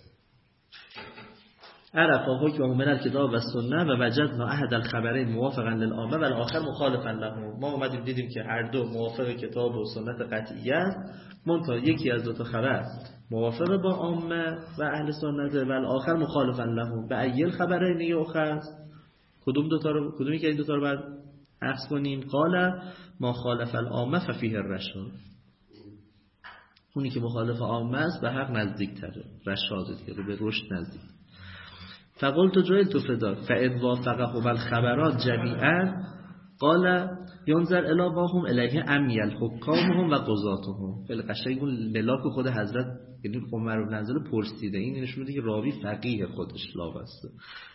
عرفا حکم من الکتاب و سنت و وجدنا احد الخبرین موافقا للعامه و الاخر مخالفا له. ما اومدیم دیدیم که هر دو موافق کتاب و سنت قطعی است، منتها یکی از دو تا خبر موافق با عامه و اهل سنت و الاخر مخالفا له. به ایل خبرین یؤخذ، کدومی که این دو تا رو بعد اخذ کنیم؟ قال ما خالف العامه ففیه الرشاد. اونی که مخالف عامه است به حق نزدیک‌تره، رشاد دیگه، به رشد نزدیک. فقلت جعلت فداك فإن وافقهم الخبرات جميعا قال ينظر إلى ما هم إليه أميل حكامهم و قضاتهم. خیلی قشنگ اون ملاک خود حضرت یعنی عمر بن حنظله پرسیده، این نشون میده که راوی فقیه خودش لابسته.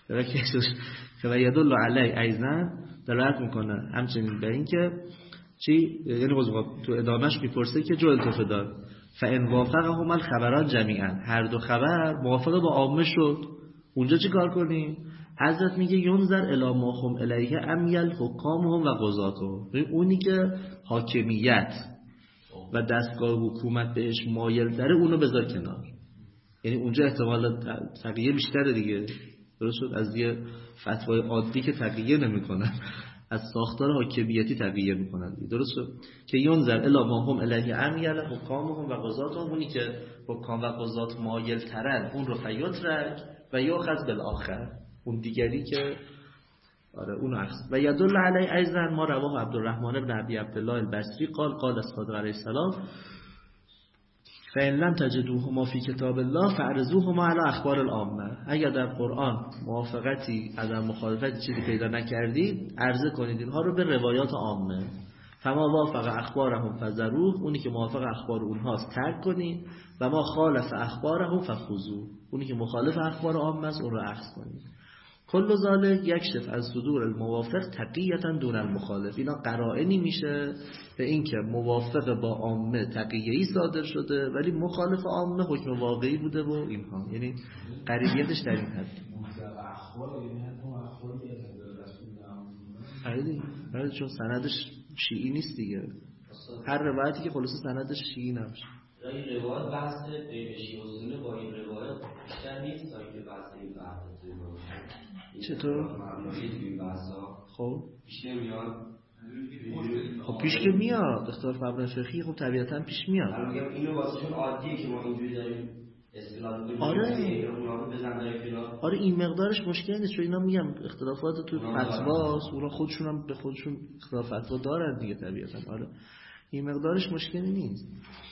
و یدل علی ایضا دلالت میکنه همچنین به این که چی، یعنی تو ادامهش میپرسه که جعلت فداك فإن وافقهم الخبرات جميعا، هر دو خبر موافق با عامه شد، اونجا چی کار کنیم؟ حضرت میگه ینظر الی ما هم الیه امیل حکامهم و قضاتهم. اونی که حاکمیت و دستگاه حکومت بهش مایل تره اونو بذار کنار، یعنی اونجا احتمال تقیه بیشتره دیگه. درست شد؟ از یه فتوای عادی که تقیه نمیکنن، از ساختار حاکمیتی تقیه میکنن دیگه. درست شد؟ که ینظر الی ما هم الیه امیل حکامهم و قضاتهم، اونی که حکام و قضات مایل ترن اون رو فیترک و یاخذ بالآخر، اون دیگری که آره اون اخذ. و یدل علی ایضا ما رواه عبدالرحمن بن ابی عبدالله البصری قال قال الصادق علیه السلام فإن لم تجدوهما فی کتاب الله فاعرضوهما علی اخبار العامه. اگر در قرآن موافقتی عدم مخالفتی چیزی پیدا نکردید، عرضه کنید اینها رو به روایات عامه. فما وافق اخبارهم فذروه، اونی که موافق اخبار اونهاست ترک کنید، و ما خالف اخبارهم فخذوه، اونی که مخالف اخبار عامه است اون رو اخذ کنید. کل ذالک یکشف از صدور الموافق تقیه دون المخالف. اینا قرائنی میشه به این که موافق با عامه تقیه‌ای صادر شده ولی مخالف عامه حکم واقعی بوده و اینها، یعنی قریبیتش در این حد. خیلی چون سندش شیعی نیست دیگه، هر روایتی که خلاص سندش شیعی نمیشه. این روایت بحث بین شیعه و سنی با این روایت بیشتر نیست تا اینکه بحث این بحث چطور؟ خب بیشتر میاد. خب پیش که میاد اختلاف مبنای فقهی، خب طبیعتا پیش میاد. اینو واسه عادیه که ما اینجوری داریم اصطلاح می‌کنیم. آره این مقدارش مشکلی نیست، چون اینا میگم اختلافات تو فتواست، اونا خودشون هم به خودشون اختلاف فتوا دارن دیگه طبیعتا. آره این مقدارش مشکلی نیست،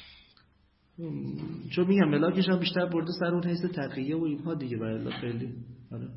چون میگم ملاکش هم بیشتر برده سر اون حیث تقیه و اینها دیگه. برای خیلی آره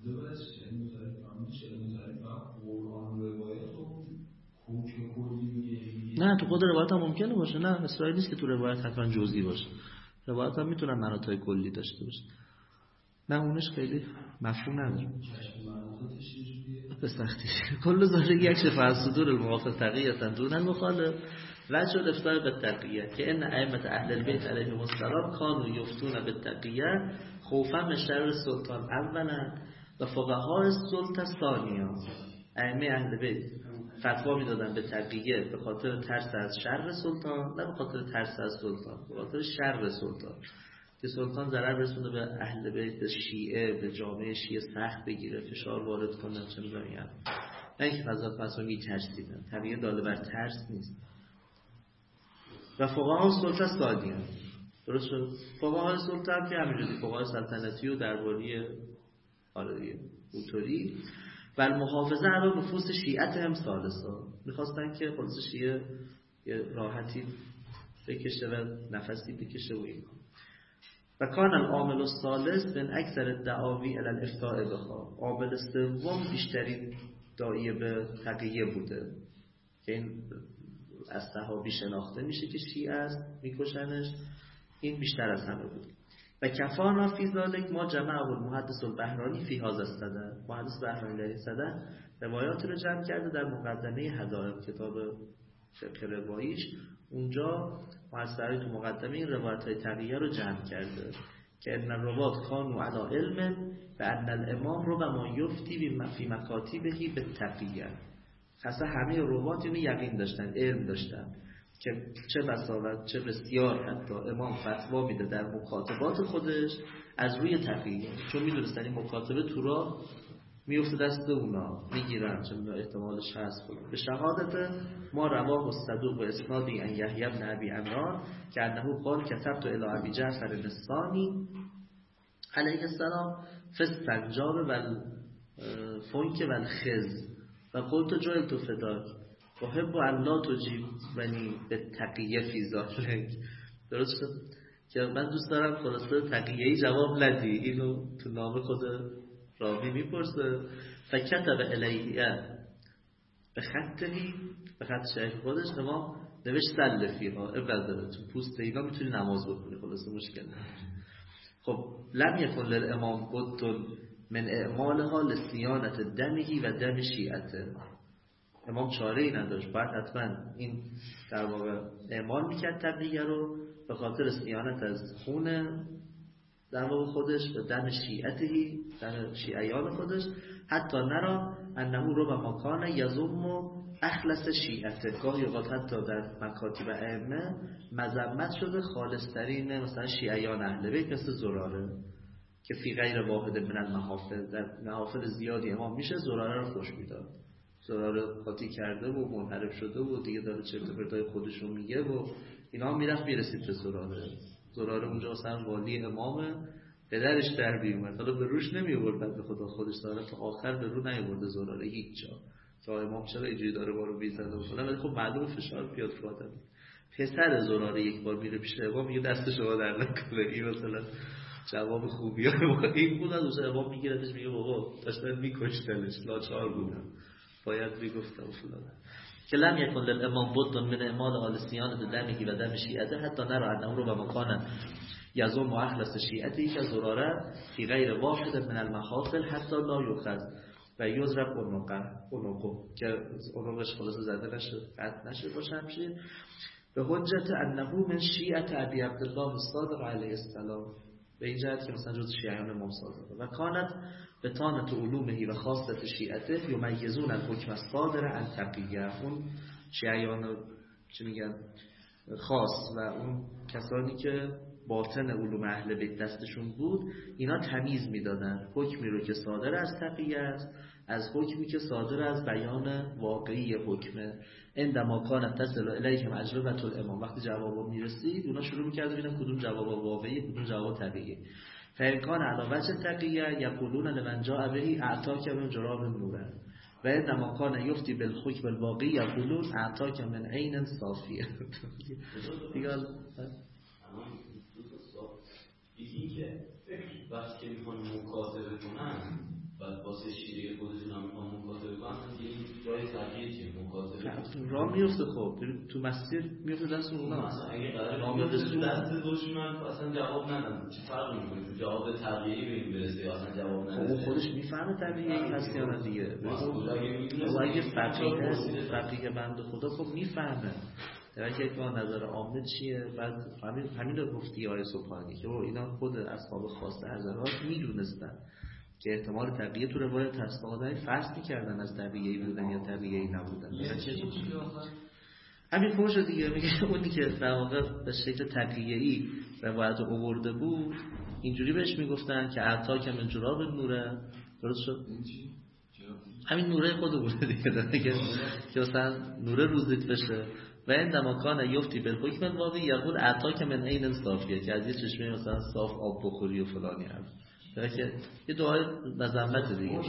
نه تو خود روایت هم ممکنه باشه، نه اصراری نیست که تو روایت حتما جزئی باشه، روایت هم میتونن مناطق کلی داشته باشه، نه اونش خیلی مفهوم نداره به سختی. کل ذالک یکشف از صدور الموافق تقیه دون المخالف وجه الافتاء بالتقیه که ان ائمه اهل البیت علیهم السلام کانوا یفتون بالتقیه خوفا من شر السلطان اولا و فقهای السلطه ثانیا. ائمه اهل بیت فتوا میدادن به تقیه به خاطر ترس از شر سلطان، نه به خاطر ترس از سلطان، به خاطر شر سلطان، که سلطان ضرر برسونه به اهل بیت، به شیعه، به جامعه شیعه سخت بگیره، فشار وارد کنه، چه می‌دونم. نه اینکه فضا فضا می‌ترسیدن، تقیه داله بر ترس نیست. و فقهای سلطه ثانیا، درست شد؟ فقهای سلطه هم که همینجوری فقهای سلطنتی و درباری آره اوتوری و المحافظه علی نفوس شیعت هم ثالثا، میخواستن که خلاص شیعه یه راحتی بکشه و نفسی بکشه و این. و کان العامل الثالث من اکثر الدعاوی الی الافتاء بها، عامل سوم بیشترین داعیه به تقیه بوده که این از صحابی شناخته میشه که شیعه است میکشنش، این بیشتر از همه بود. و کفانا فی ذالک ما جمعه المحدث البحرانی فی هذا الصدد، محدث بحرانی در این صدد روایات رو جمع کرده در مقدمه هدایق کتاب فقه رواییش. اونجا مؤثرای تو مقدمه این روایت‌های تقیه رو جمع کرده که ان الروات کانوا علی علم و ان الامام رو و ما یفتی فی مکاتبه بالتقیه. اصلا همه روات اینو یقین داشتن، علم داشتن که چه بساوت چه بسیار حتی امام فتوا میده در مکاتبات خودش از روی تقیه، چون میدونستن این مکاتبه تو راه میفته دست اونا میگیرن، چون احتمالش هست. به شهادت ما رواه الصدوق و اسنادی ان یحیی بن ابی عمران که انه قال كتبت الى ابی جعفر الثانی علیه السلام فاستنجاب و الفنک و الخز و قلت جعلت فداک احب ان لا تجیبنی بالتقیه فی ذلک. درست شد که من دوست دارم خلاصه تقیه‌ای جواب ندی. اینو تو نامه خود راوی میپرسه. فکتب الیه به خط شیخ خودش امام نوشت سلفیها ابرده تو پوست اینا میتونی نماز بخونی، خلاصه مشکل نداره. خب لم یکن للامام بد من اعمالها لصیانت دمهی و دم شیعته. امام چاره ای نداشت، باید حتما این در واقع اعمال میکرد تقیه رو به خاطر صیانت از خون در واقع خودش و دم شیعتهی، دم شیعیان خودش. حتی نرا انه رو و مکان یزم و اخلص شیعته. گاهی اوقات حتی در مکاتب ائمه مذمت شده خالصترین مثلا شیعیان اهل بیت مثل زراره که فی غیر واحد من المحافل، در محافل زیادی امام میشه زراره رو خوش میداد. زراره قاطی کرده و منحرف شده و دیگه داره چرت و پرتای خودش رو میگه و اینا میرفت میرسید به زراره اونجا مثلا والی امامه، پدرش در بیومد، حالا به روش نمی آورد بنده خدا خودش داره تا آخر به رو نیاورده زراره هیچ جا تا امام چرا اینجوری داره ما رو بیزنده و فلان، ولی خب معلوم فشار بیاد رو آدم. پسر زراره یک بار میره پیش امام میگه دست شما در نکنه، این مثلا جواب خوبی این بود. از امام میگیردش میگه بابا داشتن میکشتنش، لاچار بودم باید میگفتم فلان. که لم یکن للامام بد من اعمال آل صیانت دمهی و دم شیعته حتی نرى انه رو و مکان یزم و اخلص شیعته که زراره فی غیر واحد من المحافل حتی لا یؤخذ و یضرب عنقه که عنقش خلاصه زده نشه قطع نشه با شمشیر به حجت انه من شیعت ابی عبدالله الصادق علیه السلام، به این جهت که مثلا جز شیعیان امام صادق و کانت به طانت علومهی و خاصت شیعته یمیزون الحکم الصادر عن تقیه. اون شیعیان چی میگن خاص و اون کسانی که باطن علوم اهل بیت دستشون بود اینا تمیز میدادن حکمی رو که صادر از تقیه است از حکمی که صادر از بیان واقعی حکمه. عندما کانت تصل الیهم اجوبه الامام، وقتی جوابا میرسید اونا شروع میکردن ببینن کدوم جواب واقعی کدوم جواب طبیعی. فإنکان علاوه تقیه یقولون لمن جاء به اعطاک من جراب النور و عندما کان یفتی بالحکم الواقعی یقولون اعطاک من عین صافیه. دیگه یکی که وقتی که میخوان مکاتبه کنن و واسه شیعه خودشون هم میخوان مکاتبه کنن یه جای تغییر چیه مکاتبه راه میفته. خب تو مسیر میفته دست اونا. اگه قرار دست دوشون اصلا جواب ندن چه فرق میکنه جواب طبیعی به این برسه یا اصلا جواب ندن؟ خب خودش میفهمه طبیعی هست یا نه دیگه. اگه فقیه بنده خدا خب میفهمه درکه که نظر عامه چیه. بعد همین رو گفتی آیه سبحانی که اینا خود اصحاب خاص حضرات میدونستن که احتمال تقیه تو روایت هست، آدمی فرض میکردن از طبیعی بودن یا طبیعی نبودن. همین فوش دیگه میگه اونی که در واقع به شکل تقیه‌ای روایت رو آورده بود اینجوری بهش میگفتن که عطا که من جراب نوره. درست شد؟ همین نوره خود بوده دیگه که مثلا نوره روزیت بشه و این دماکان یفتی بالحکم الواقعی یقول عطا که من عین صافیه که از یه چشمه مثلا صاف آب بخوری و فلانی هم که یه دعای مذمت دیگه.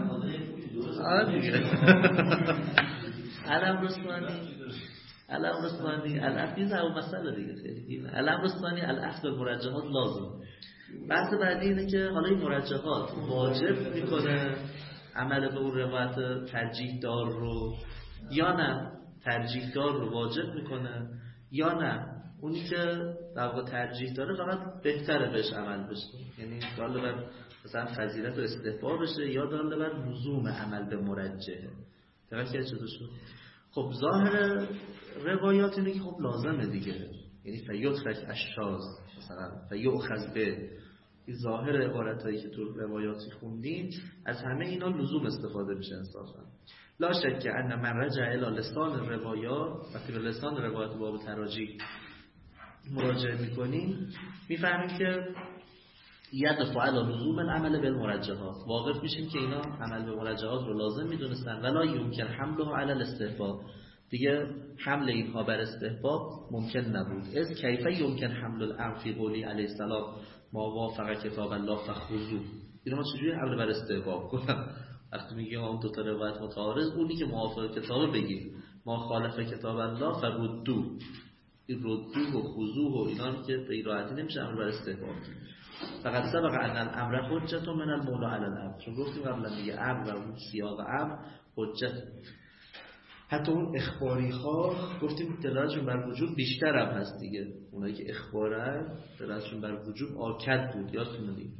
علم رسمانی الافیز او مسئله دیگه خیلی علم رسمانی الاصل مرجحات لازم. بحث بعدی اینه که حالا این مرجحات واجب میکنه عمل به اون روایت ترجیح دار رو یا نه ترجیح دار رو واجب میکنه یا نه اونی که در واقع ترجیح داره فقط بهتره بهش عمل بشه. یعنی غالبا مثلا فضیلت و استحباب بشه یا داله بر لزوم عمل به مرجحه. دقیقه چطور شد؟ خب ظاهر روایات اینه که خب لازمه دیگه، یعنی فیترک الشاذ مثلا فیؤخذ به، این ظاهر عبارتایی که تو روایاتی خوندیم از همه اینا لزوم استفاده میشه انصافا. لا شک ان من رجع الی لسان روایات، وقتی به لسان روایات باب تراجی مراجعه میکنیم میفهمیم که یدفع علی لزوم العمل بالمرجحات، واقف میشیم که اینا عمل به مرجحات رو لازم میدونستن. ولا یمکن حمله علی الاستحباب، دیگه حمل اینها بر استحباب ممکن نبود. از کیف یمکن حمل الامر فی قولی علیه السلام ما وافق کتاب الله فخذوه، اینو ما چجوری حمل بر استحباب کنم؟ وقتی میگیم اون دو تا روایت متعارض، اونی که موافق کتاب بگیم ما خالف کتاب الله فردو، این ردو و خضوع و اینا که به راحتی نمیشه حمل بر استحباب. فقط سبق ان الامر حجت من المولى علی الامر، چون گفتیم قبلا دیگه امر و سیاق امر حجت. حتی اون اخباری ها گفتیم دلالتشون بر وجوب بیشتر هم هست دیگه، اونایی که اخبارن دلالتشون بر وجوب آکد بود، یادتونه دیگه.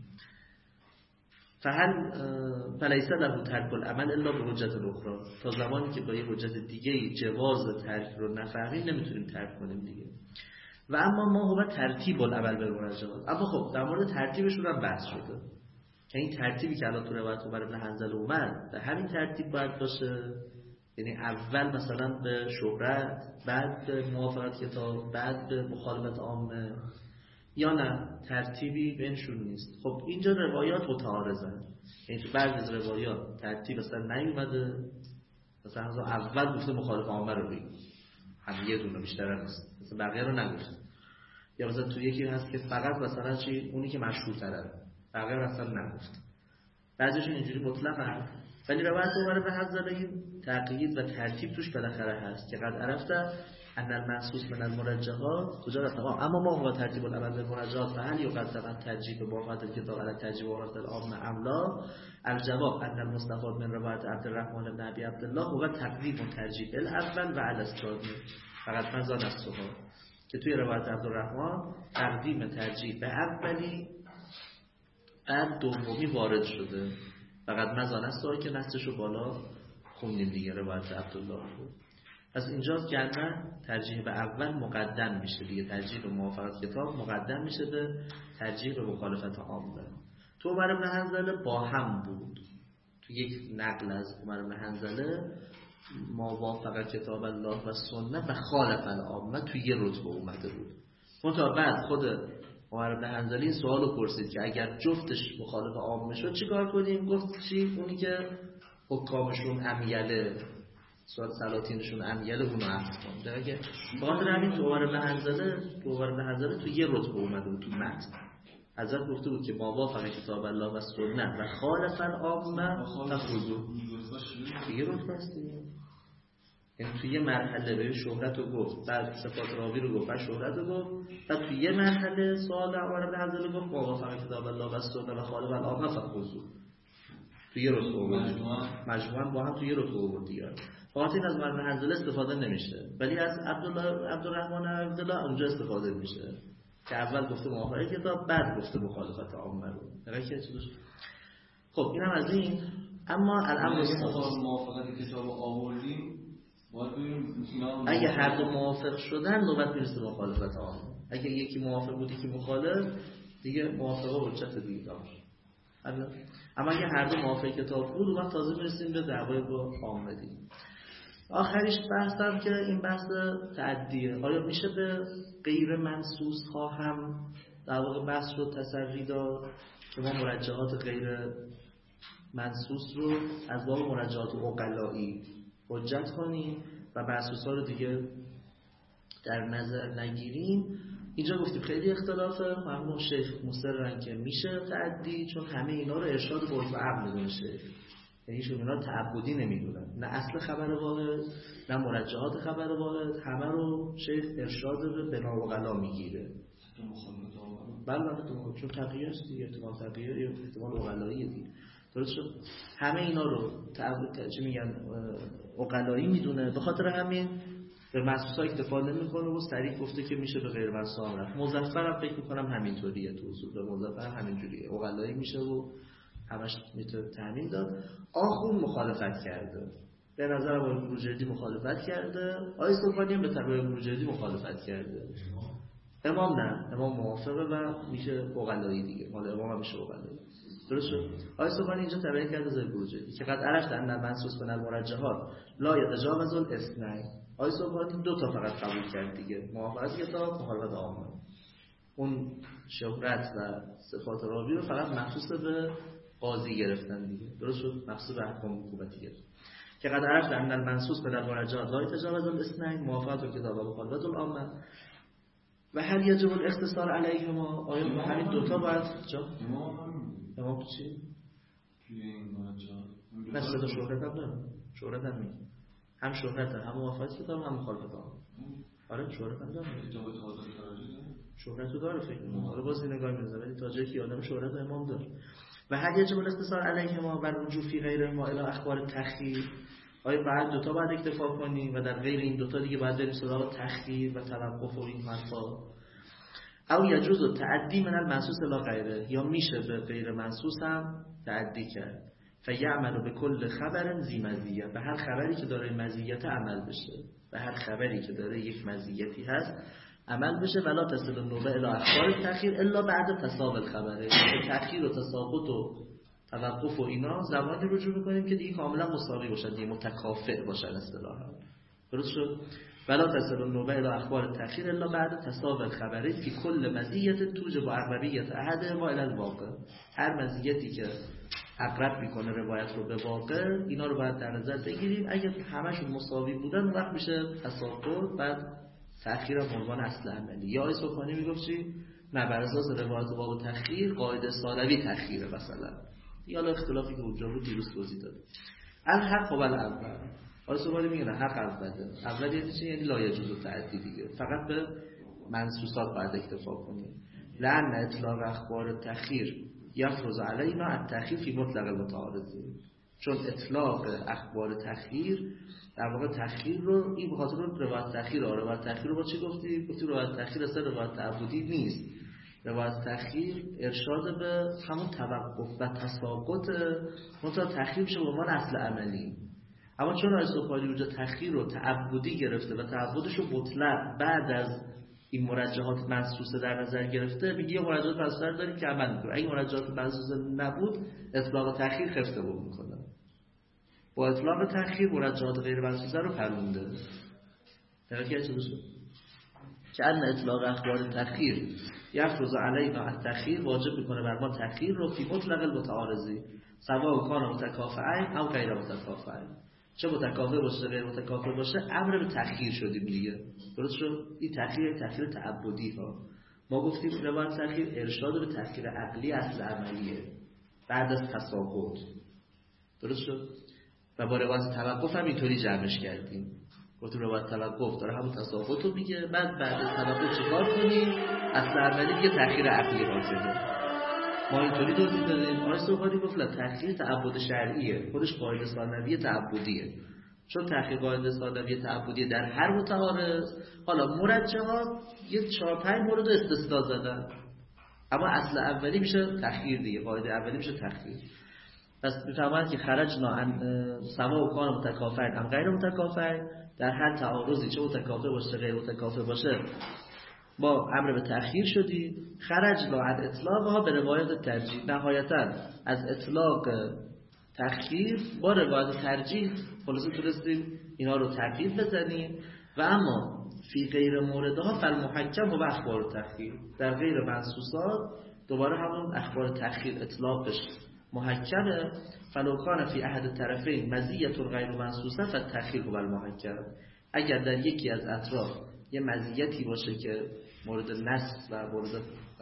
فلیس له ترک العمل الا به حجت الاخرى، تا زمانی که با یه حجت دیگه جواز ترک رو نفهمیم نمیتونیم ترک کنیم دیگه. و اما ما هو ترتیب العمل بالمرجحات، اما خب در مورد ترتیبشون هم بحث شده که این ترتیبی که الان تو روایت عمر بن حنظله اومد در همین ترتیب باید باشه، یعنی اول مثلا به شهرت، بعد به موافقت کتاب، بعد به مخالفت عامه، یا نه ترتیبی بینشون نیست. خب اینجا روایات متعارضن، یعنی تو بعضی از روایات ترتیب اصلا نیومده، مثلا اول گفته مخالف عامه رو بگیم، هم یه دونه بیشتر نیست، مثلا بقیه رو نگفت. یا مثلا تو یکی هست که فقط مثلا چی اونی که مشهورتره، بقیه رو اصلا نگفت. بعضیشون اینجوری مطلقه، ولی روایت عمر بن حنظله تقیید و ترتیب توش بالاخره هست که قد عرفته ان المنصوص من المرجحات کجا رفت. اما ما هو ترتیب العمل بالمرجحات و هل یقدم الترجیح به موافقت الکتاب علی الترجیح به موافقت العامه ام لا؟ الجواب ان المستفاد من روایت عبدالرحمن بن ابی عبدالله هو تقدیم و ترجیح الاول و علی الثانی، فقط مزان الصحاب، که توی روایت عبدالرحمن تقدیم ترجیح به اولی بعد دومی وارد شده، فقط مزان الصحاب که نصشو بالا خوندیم دیگه روایت عبدالله بود. پس اینجا گرنه ترجیح به اول مقدم میشه دیگه، ترجیح به موافقت کتاب مقدم میشه به ترجیح به مخالفت عامه. تو عمر بن حنظله با هم بود، تو یک نقل از عمر بن حنظله ما وافق کتاب الله و سنت و خالف العامه تو یه رتبه اومده بود. منتها بعد خود عمر بن حنظله این سوالو پرسید که اگر جفتش مخالف عامه شد چیکار کنیم؟ گفت چی؟ اونی که حکامشون امیله، سلاطینشون امیله اونو عفو کن. درگه بخاطر همین تو عمر بن حنظله تو یه رتبه اومده بود تو متن. حضرت گفته بود که ما وافق کتاب الله و سنت و خالف العامه فخذوه، دیگه رتبه است دیگه. یعنی تو یه مرحله به شهرت رو گفت، بعد صفات راوی رو گفت، بعد شهرت رو گفت، بعد تو یه مرحله سوال عمر بن حنظله گفت ما وافق کتاب الله و سنت و خالف العامه فخذوه، تو یه رتبه اومد، مجموعاً با هم تو یه رتبه اومد دیگه. فقط این از عمر بن حنظله استفاده نمیشه، ولی از عبدالرحمن عبدالله اونجا استفاده میشه که اول گفته موافقت کتاب، بعد گفته مخالفت عامه رو. درکه چطورش؟ خب اینم از این. اما الامر موافقت کتاب آوردیم، اگه هر دو موافق شدن نوبت میرسه مخالفت عامه. اگه یکی موافق بود یکی مخالف، دیگه موافقه حجت دیگه داشت. اما اگه هر دو موافق کتاب بود، وقت تازه میرسیم به دعوای با عامه دیگه. آخریش بحثم که این بحث تعدیه. آیا میشه به غیر منصوص ها هم در واقع بحث رو تسری داد که ما مرجحات غیر منصوص رو از باب مرجحات عقلایی حجت کنیم و منصوص ها رو دیگه در نظر نگیریم؟ اینجا گفتیم خیلی اختلافه. مرحوم شیخ مصرن که میشه تعدی، چون همه اینا رو ارشاد به عرف عقل میدونه، یعنی شون اینا تعبدی نمیدونن، نه اصل خبر واحد نه مرجحات خبر واحد، همه رو شیخ ارشاد به بنا و غلا میگیره. بله چون تقیه است دیگه، احتمال تقیه یا احتمال اغلایی دیگه، درست شد. همه اینا رو چی میگن اغلایی میدونه، به خاطر همین به منصوصا اکتفا نمیکنه و صریح گفته که میشه به غیر منصوص رفت. مظفر هم فکر میکنم همینطوریه، تو اصول به مظفر هم همینجوریه، اغلایی میشه و همش میتونه تامین داد. آخون مخالفت کرده، به نظر آقای بروجردی مخالفت کرده، آقای سبحانی هم به طبع بروجردی مخالفت کرده. امام نه، امام موافقه و میشه عقلایی دیگه، مال امام هم میشه عقلایی. درست شد؟ آقای سبحانی اینجا تبیین کرده زیر بروجردی که قد عرفت ان المنصوص من المرجحات لا یتجاوز الاثنين. آقای سبحانی 2 تا فقط قبول کرد دیگه، موافقت کتاب، مخالفت عامه. اون شهرت و صفات راوی رو فقط مخصوص به قاضی گرفتن دیگه. درست شد؟ مخصوص به احکام حکومتی گرفتن که قد عرفت ان المنصوص من المرجحات لا یتجاوز الاثنين، موافقت کتاب و مخالفت العامه. و هل یجب الاختصار علیهما؟ آیا همین 2 تا باید جا؟ امام چی؟ مثل تا شهرت هم دارم، شهرت هم میگه، هم شهرت هم موافقت کتاب هم مخالفت هم. آره شهرت هم دارم، شهرت رو داره فکر میکنم. حالا باز این نگاه میزنم ولی تا جایی که آدم شهرت امام داره. و هل یجب الاختصار علیهما و رجوع فی غیرهما الی اخبار تخییر؟ آیا بعد 2 تا باید اکتفا کنیم و در غیر این 2 تا دیگه باید بریم سراغ تخییر و توقف و این حرفا؟ او یجوز تعدی من المنصوص الی غیره، یا میشه به غیر منصوص هم تعدی کرد. فیعمل به کل خبر ذی مزیه، به هر خبری که داره مزیت عمل بشه، به هر خبری که داره یک مزیتی هست عمل بشه. ولا تصل النوبه الی اخبار تأخیر الا بعد تصاوی الخبره. تأخیر و تساقط و توقف و اینا زمانی رجوع میکنیم که دیگه کاملا مساوی باشن، دیگه متکافئ باشن اصطلاحا. درست شد؟ ولا تصل النوبه الی اخبار تأخیر الا بعد تصاوی الخبره که کل مزیت توجب اقربیت احد ما الی الواقع. هر مزیتی که اقرب میکنه روایت رو به واقع، اینا رو باید در نظر بگیریم. اگر همشون مساوی بودن وقت میشه تساقط، بعد تأخیر هم عنوان اصل عملی. یا آقای سبحانی میگفت چی؟ نه بر اساس روایت باب تأخیر قاعده ثانوی تأخیره مثلا. یا اختلافی که اونجا بود دیروز توضیح داد. الحق و الاول. آقای سبحانی میگه نه حق اوله. اول یعنی چی؟ یعنی لا یجوز تعدی دیگه، فقط به منصوصات باید اکتفا کنیم. لأن اطلاق اخبار تأخیر یفرض علینا التأخیر فی مطلق المتعارضه. چون اطلاق اخبار تأخیر در واقع تأخیر رو این بخاطر روایت تأخیر، روایت تأخیر رو با چی گفتی؟ گفتی روایت تأخیر اصلا روایت تعبدی نیست. روایت تأخیر ارشاد به همون توقف و تساقط، منتها تأخیر میشه به عنوان اصل عملی. اما چون آقای سبحانی اونجا تأخیر رو تعبدی گرفته و تعبدش رو مطلق بعد از این مرجحات منصوصه در نظر گرفته، میگه مرجحات منصوصه داریم که عمل میکنه. اگه مرجحات منصوصه نبود اطلاق تأخیر خفته بود میکنه. با اطلاق تأخیر مرجحات غیر منصوصه رو پرونده. توجه چه دوست؟ که ان اطلاق اخبار تأخیر یفرض علینا التأخیر، واجب میکنه بر ما تأخیر رو فی مطلق المتعارضی سواء کان متکافئین او غیر متکافئین. چه متکافئ باشه غیر متکافئ باشه امر به تأخیر شدیم دیگه. درست شد؟ این تأخیر تعبدی ها. ما گفتیم روایت تأخیر ارشاد به تأخیر عقلی اصل عملیه بعد از تساقط. درست شد؟ و با روایت توقف هم اینطوری جمعش کردیم. گفتیم روایت توقف داره همون تساقط رو میگه، بعد از توقف چیکار کنیم؟ اصل عملی دیگه تأخیر عقلی حاصله. ما اینطوری توضیح دادیم. آقای سبحانی گفت تأخیر تعبد شرعیه، خودش قاعده ثانویه تعبدیه. چون تأخیر قاعده ثانویه تعبدیه در هر متعارض، حالا مرجحات یه 4-5 مورد استثنا زدن، اما اصل اولی میشه تأخیر دیگه، قاعده اولی میشه تأخیر. پس میفهمن که خرجنا سواء کان متکافئین ام غیر متکافئین، در هر تعارضی چه متکافئ باشه غیر متکافئ باشه با امر به تأخیر شدی. خرجنا عن اطلاقها به روایت ترجیح، نهایتا از اطلاق تأخیر با روایت ترجیح خلاصه تونستیم اینا رو ترتیب بزنیم. و اما فی غیر موردها فالمحکم و اخبار تأخیر، در غیر منصوصات دوباره همون اخبار تأخیر اطلاقش محکمه. فلو کان فی احد طرفین مزیت غیر منصوصه فالتأخیر هو المحکم. اگر در یکی از اطراف یه مزیتی باشه که مورد نص و مورد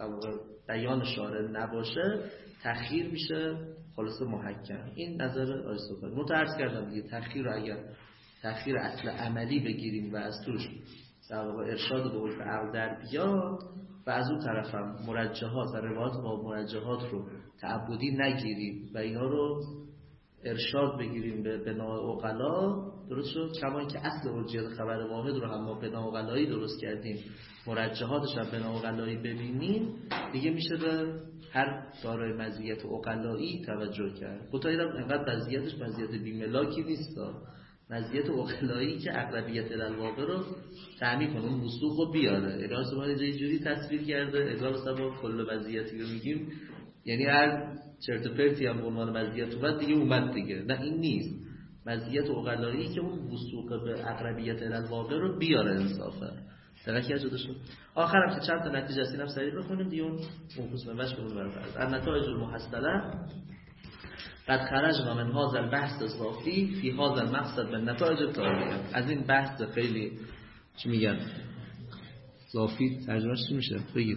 بیان شارع نباشه، تأخیر میشه خلاصه محکم. این نظر آقای سبحانی. متعرض کردم دیگه تأخیر رو اگر تأخیر اصل عملی بگیریم و از توش در واقع ارشاد به عرف عقل در بیاد و از اون طرف هم مرجحات و روایات با مرجحات رو تعبدی نگیریم و اینا رو ارشاد بگیریم به بناء عقلا، درست شد؟ کما اینکه اصل ارجیات خبر واحد رو هم ما بناء عقلایی درست کردیم، مرجحاتش هم بناء عقلایی ببینیم، دیگه میشه به هر دارای مزیت عقلایی توجه کرد. خودت اینقدر مزیت بیملاکی نیست، مزیت عقلایی که اقربیت الالواقع رو تعمیم کنه، اون وثوق رو بیاره. الهی سبحانه یه جوری تصویر کرده، الهی مثلا کل مزیتی رو میگیم یعنی هر چرت و پرتی هم به عنوان مزیت اومد دیگه اومد دیگه. نه این نیست، مزیت عقلایی که اون وثوق به اقربیت الالواقع رو بیاره انصافا. دقیقاً جدا شد. آخرم که چند تا نتیجه هستیم سریع بخونیم دیگه اون فوکوس منش کنیم برات. النتایج المحصله قد خرجنا من هذا البحث الصافی فی هذا المقصد بالنتایج التاليه. از این بحث خیلی چی میگن صافی ترجمهش چی میشه بگید؟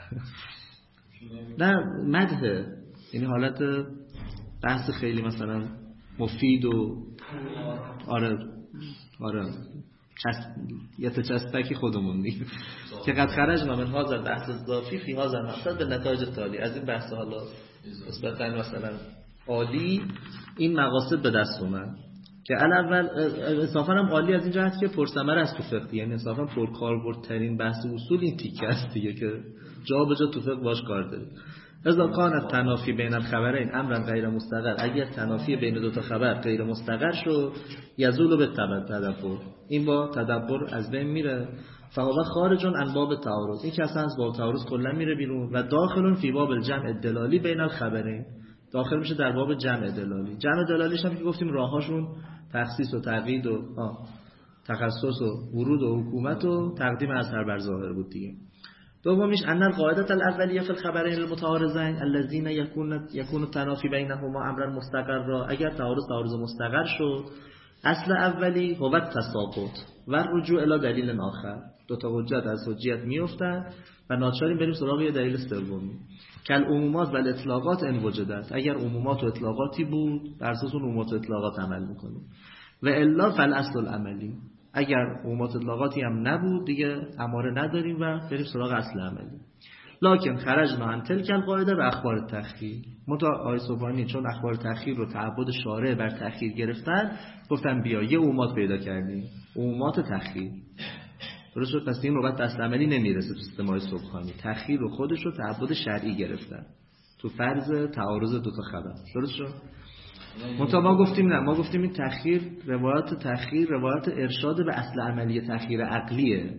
نه مدح، یعنی حالت بحث خیلی مثلا مفید و آره یتچسبکی خودمون دیگه که قد خرجنا من هذا البحث الصافی فی هذا المقصد بالنتایج التاليه. از این بحث حالا نسبتاً مثلا عالی این مقاصد به دست اومد که اول انصافا هم عالی از این جهت که پرثمره است تو فقه، یعنی انصافا پرکاربردترین بحث اصول این تیکه است دیگه که جا به جا تو فقه باش کار داریم. اذا کان التنافی بین الخبرین امرا غیر مستقر، اگر تنافی بین دو تا خبر غیر مستقر شد یزول به تدبر، این با تدبر از بین میره. فهو خارج عن باب تعارض، این که اصلا از باب تعارض کلا میره بیرون. و داخل فی باب الجمع الدلالی بین الخبرین، داخل میشه در باب جمع دلالی. جمع دلالیش هم که گفتیم راهاشون تخصیص و تقیید و تخصص و ورود و حکومت و تقدیم اظهر بر ظاهر بود دیگه. دومیش ان القاعده الاولیه فی الخبرین المتعارضین الذين يكون التنافي بینهما امرا مستقرا، اگر تعارض مستقر شد اصل اولی هو التساقط و رجوع الی دلیل آخر، دو تا حجت از حجیت میافتن و ناچاریم بریم سراغ یه دلیل سومی. کل عمومات و الاطلاقات ان وجدت، اگر عمومات و اطلاقاتی بود بر اساس اون عمومات و اطلاقات عمل میکنیم. و الا فالاصل العملی، اگر عمومات و اطلاقاتی هم نبود دیگه اماره نداریم و بریم سراغ اصل عملی. لکن خرجنا عن تلک القاعده و اخبار التأخیر. آقای سبحانی چون اخبار تأخیر رو تعبد شارع بر تأخیر گرفتن، گفتن بیا یه عمومات پیدا کردیم، عمومات تأخیر. درست شد؟ پس این نوبت اصل عملی نمیرسه تو سیستم های سبحانی. تأخیر رو خودش رو تعبد شرعی گرفتن تو فرض تعارض دو تا خبر. درست شد؟ ما گفتیم نه، ما گفتیم این تأخیر روایت ارشاد به اصل عملی تأخیر عقلیه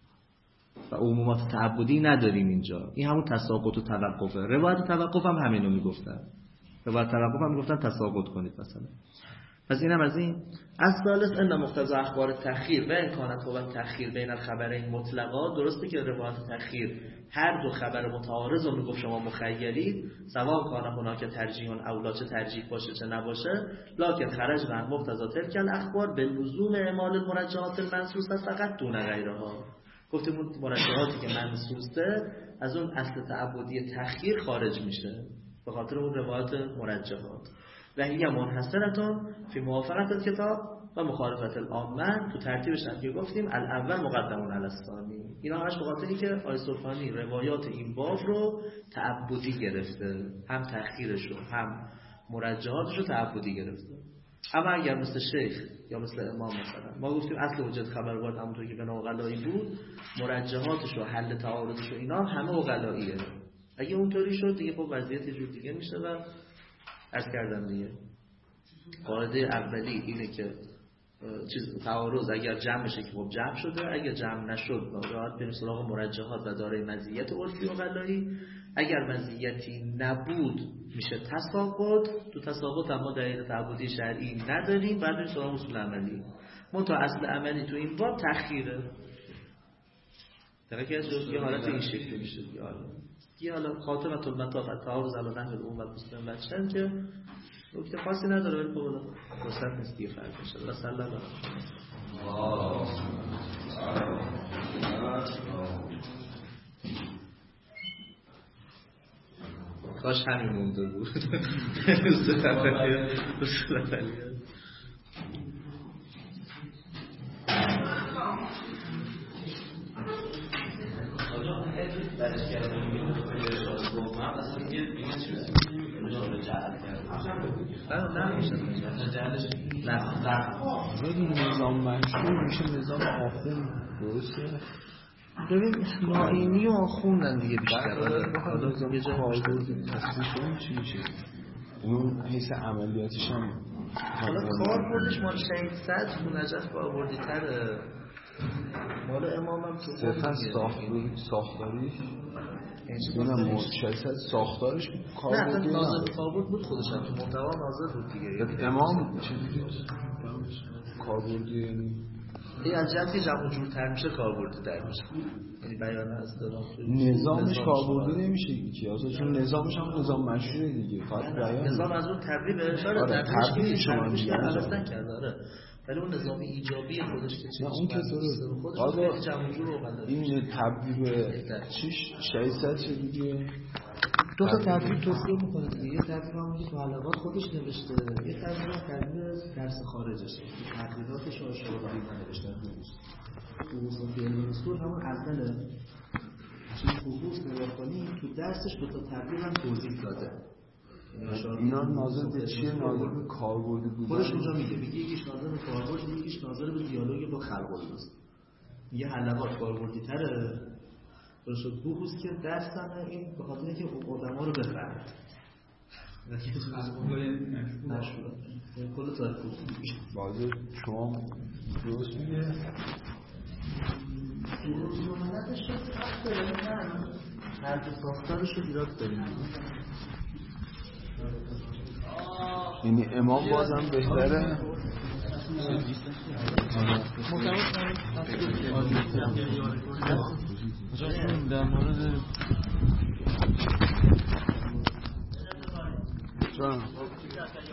و عمومات تعبدی نداریم اینجا. این همون تساقط و توقفه. روایت توقف هم همینو میگفتن. روایت توقف هم میگفتن تساقط کنید مثلا. پس اینم از این. از ثالث ان مقتضی اخبار تأخیر و امکانات و تأخیر بین الخبرین مطلقا، درسته که روایت تأخیر هر دو خبر متعارض رو میگفت شما مخیرید، سواء کان هناک ترجیح اولا، چه ترجیح باشه چه نباشه، لکن خرج عن مقتضی تلک الاخبار به لزوم اعمال المرجحات المنصوصه فقط دون غیرها. گفتیم اون مرجحاتی که منصوصه از اون اصل تعبدی تأخیر خارج میشه به خاطر اون روایت مرجحات. و هی منحصرتون فی موافقت الکتاب و مخالفت العامه، تو ترتیبش هم که گفتیم الاول مقدمون علی الثانی. اینا همش به خاطری که آقای سبحانی روایات این باب رو تعبدی گرفته، هم تأخیرش رو هم مرجحاتش رو تعبدی گرفته. اما اگر مثل شیخ یا مثل امام مثلا ما گفتیم اصل حجت خبر وارد همونطور که بنا عقلایی بود، مرجحاتش و حل تعارضش و اینا همه عقلاییه. اگه اونطوری شد دیگه خب وضعیت یه جور دیگه میشه و عرض کردم دیگه قاعده اولی اینه که تعارض اگر جمع بشه که خب جمع شده، اگر جمع نشد راحت بریم سراغ مرجحات و دارای مزیت عرفی و عقلایی. اگر مزیتی نبود میشه تساقط. تو تساقط اما دلیل تعبدی شرعی نداریم، بعد بریم سراغ اصول عملی. منتها اصل عملی تو این باب تأخیره. دقیقاً یه حالت این شکلی میشه دیگه. حالا خاتمه المطاف تعارض علی نحو الامه مسلم بچن که نکته خاصی نداره، ولی خب فرصت نیست دیگه فرق میشه. الله صلی الله کاش همین مونده بود. درش کردم میگم اصلا دیگه رو جعل کرد. نه نظام منشور میشه نظام آخوند. درسته؟ ببین ناینی و آخوندن دیگه بیشتر. حالا یه جا کاربردی تصمیم چی میشه؟ اون حیث عملیاتش هم حالا کاربردش مال شهید صدر تو نجف کاربردی تره، مال امام هم تو صرفا ساختاریش اینم شاید ساختارش کاربردی نه ناظر کاربرد بود خودش هم تو محتوا ناظر بود دیگه. امام چجوری کاربردی یعنی این از جهتی جمع جورتر میشه کاربردی در میشه، یعنی بیان از دارم نظامش کاربردی نمیشه یکی اصلا، چون نظامش هم نظام مشروعه دیگه، فقط بیان نظام از اون تبلیغ اشاره تبلیغ شما میشه اصلا کرده. ولی اون نظام ایجابی خودش که چیه اون که خودش آقا جمع جور رو بنده این تبلیغ چیش 600 چجوریه؟ دو تا تبلیغ توصیه میکنه دیگه. یه تبلیغ هم تو حلقات خودش نوشته، یه تبلیغ درس خارجشه، تحقیقاتش آشکارا نوشته خصوص علم اصول همون اول چیز خصوص نگاه کنی تو درسش دو تا تبلیغ هم توضیح داده. اینا ناظر به چیه؟ ناظر به کاربردی بودن خودش اونجا میگه یکیش ناظر به کاربرد، یکیش ناظر به دیالوگ با خلق است. میگه حلقات کاربردی تره درست بحث که درسن این به خاطر اینکه آدما رو بفهمه. نشود کل تاریخ بازه شما درست میگه درست مهندش شد هر دو ساختارش رو ایراد داریم. یعنی امام بازم بهتره در مورد جان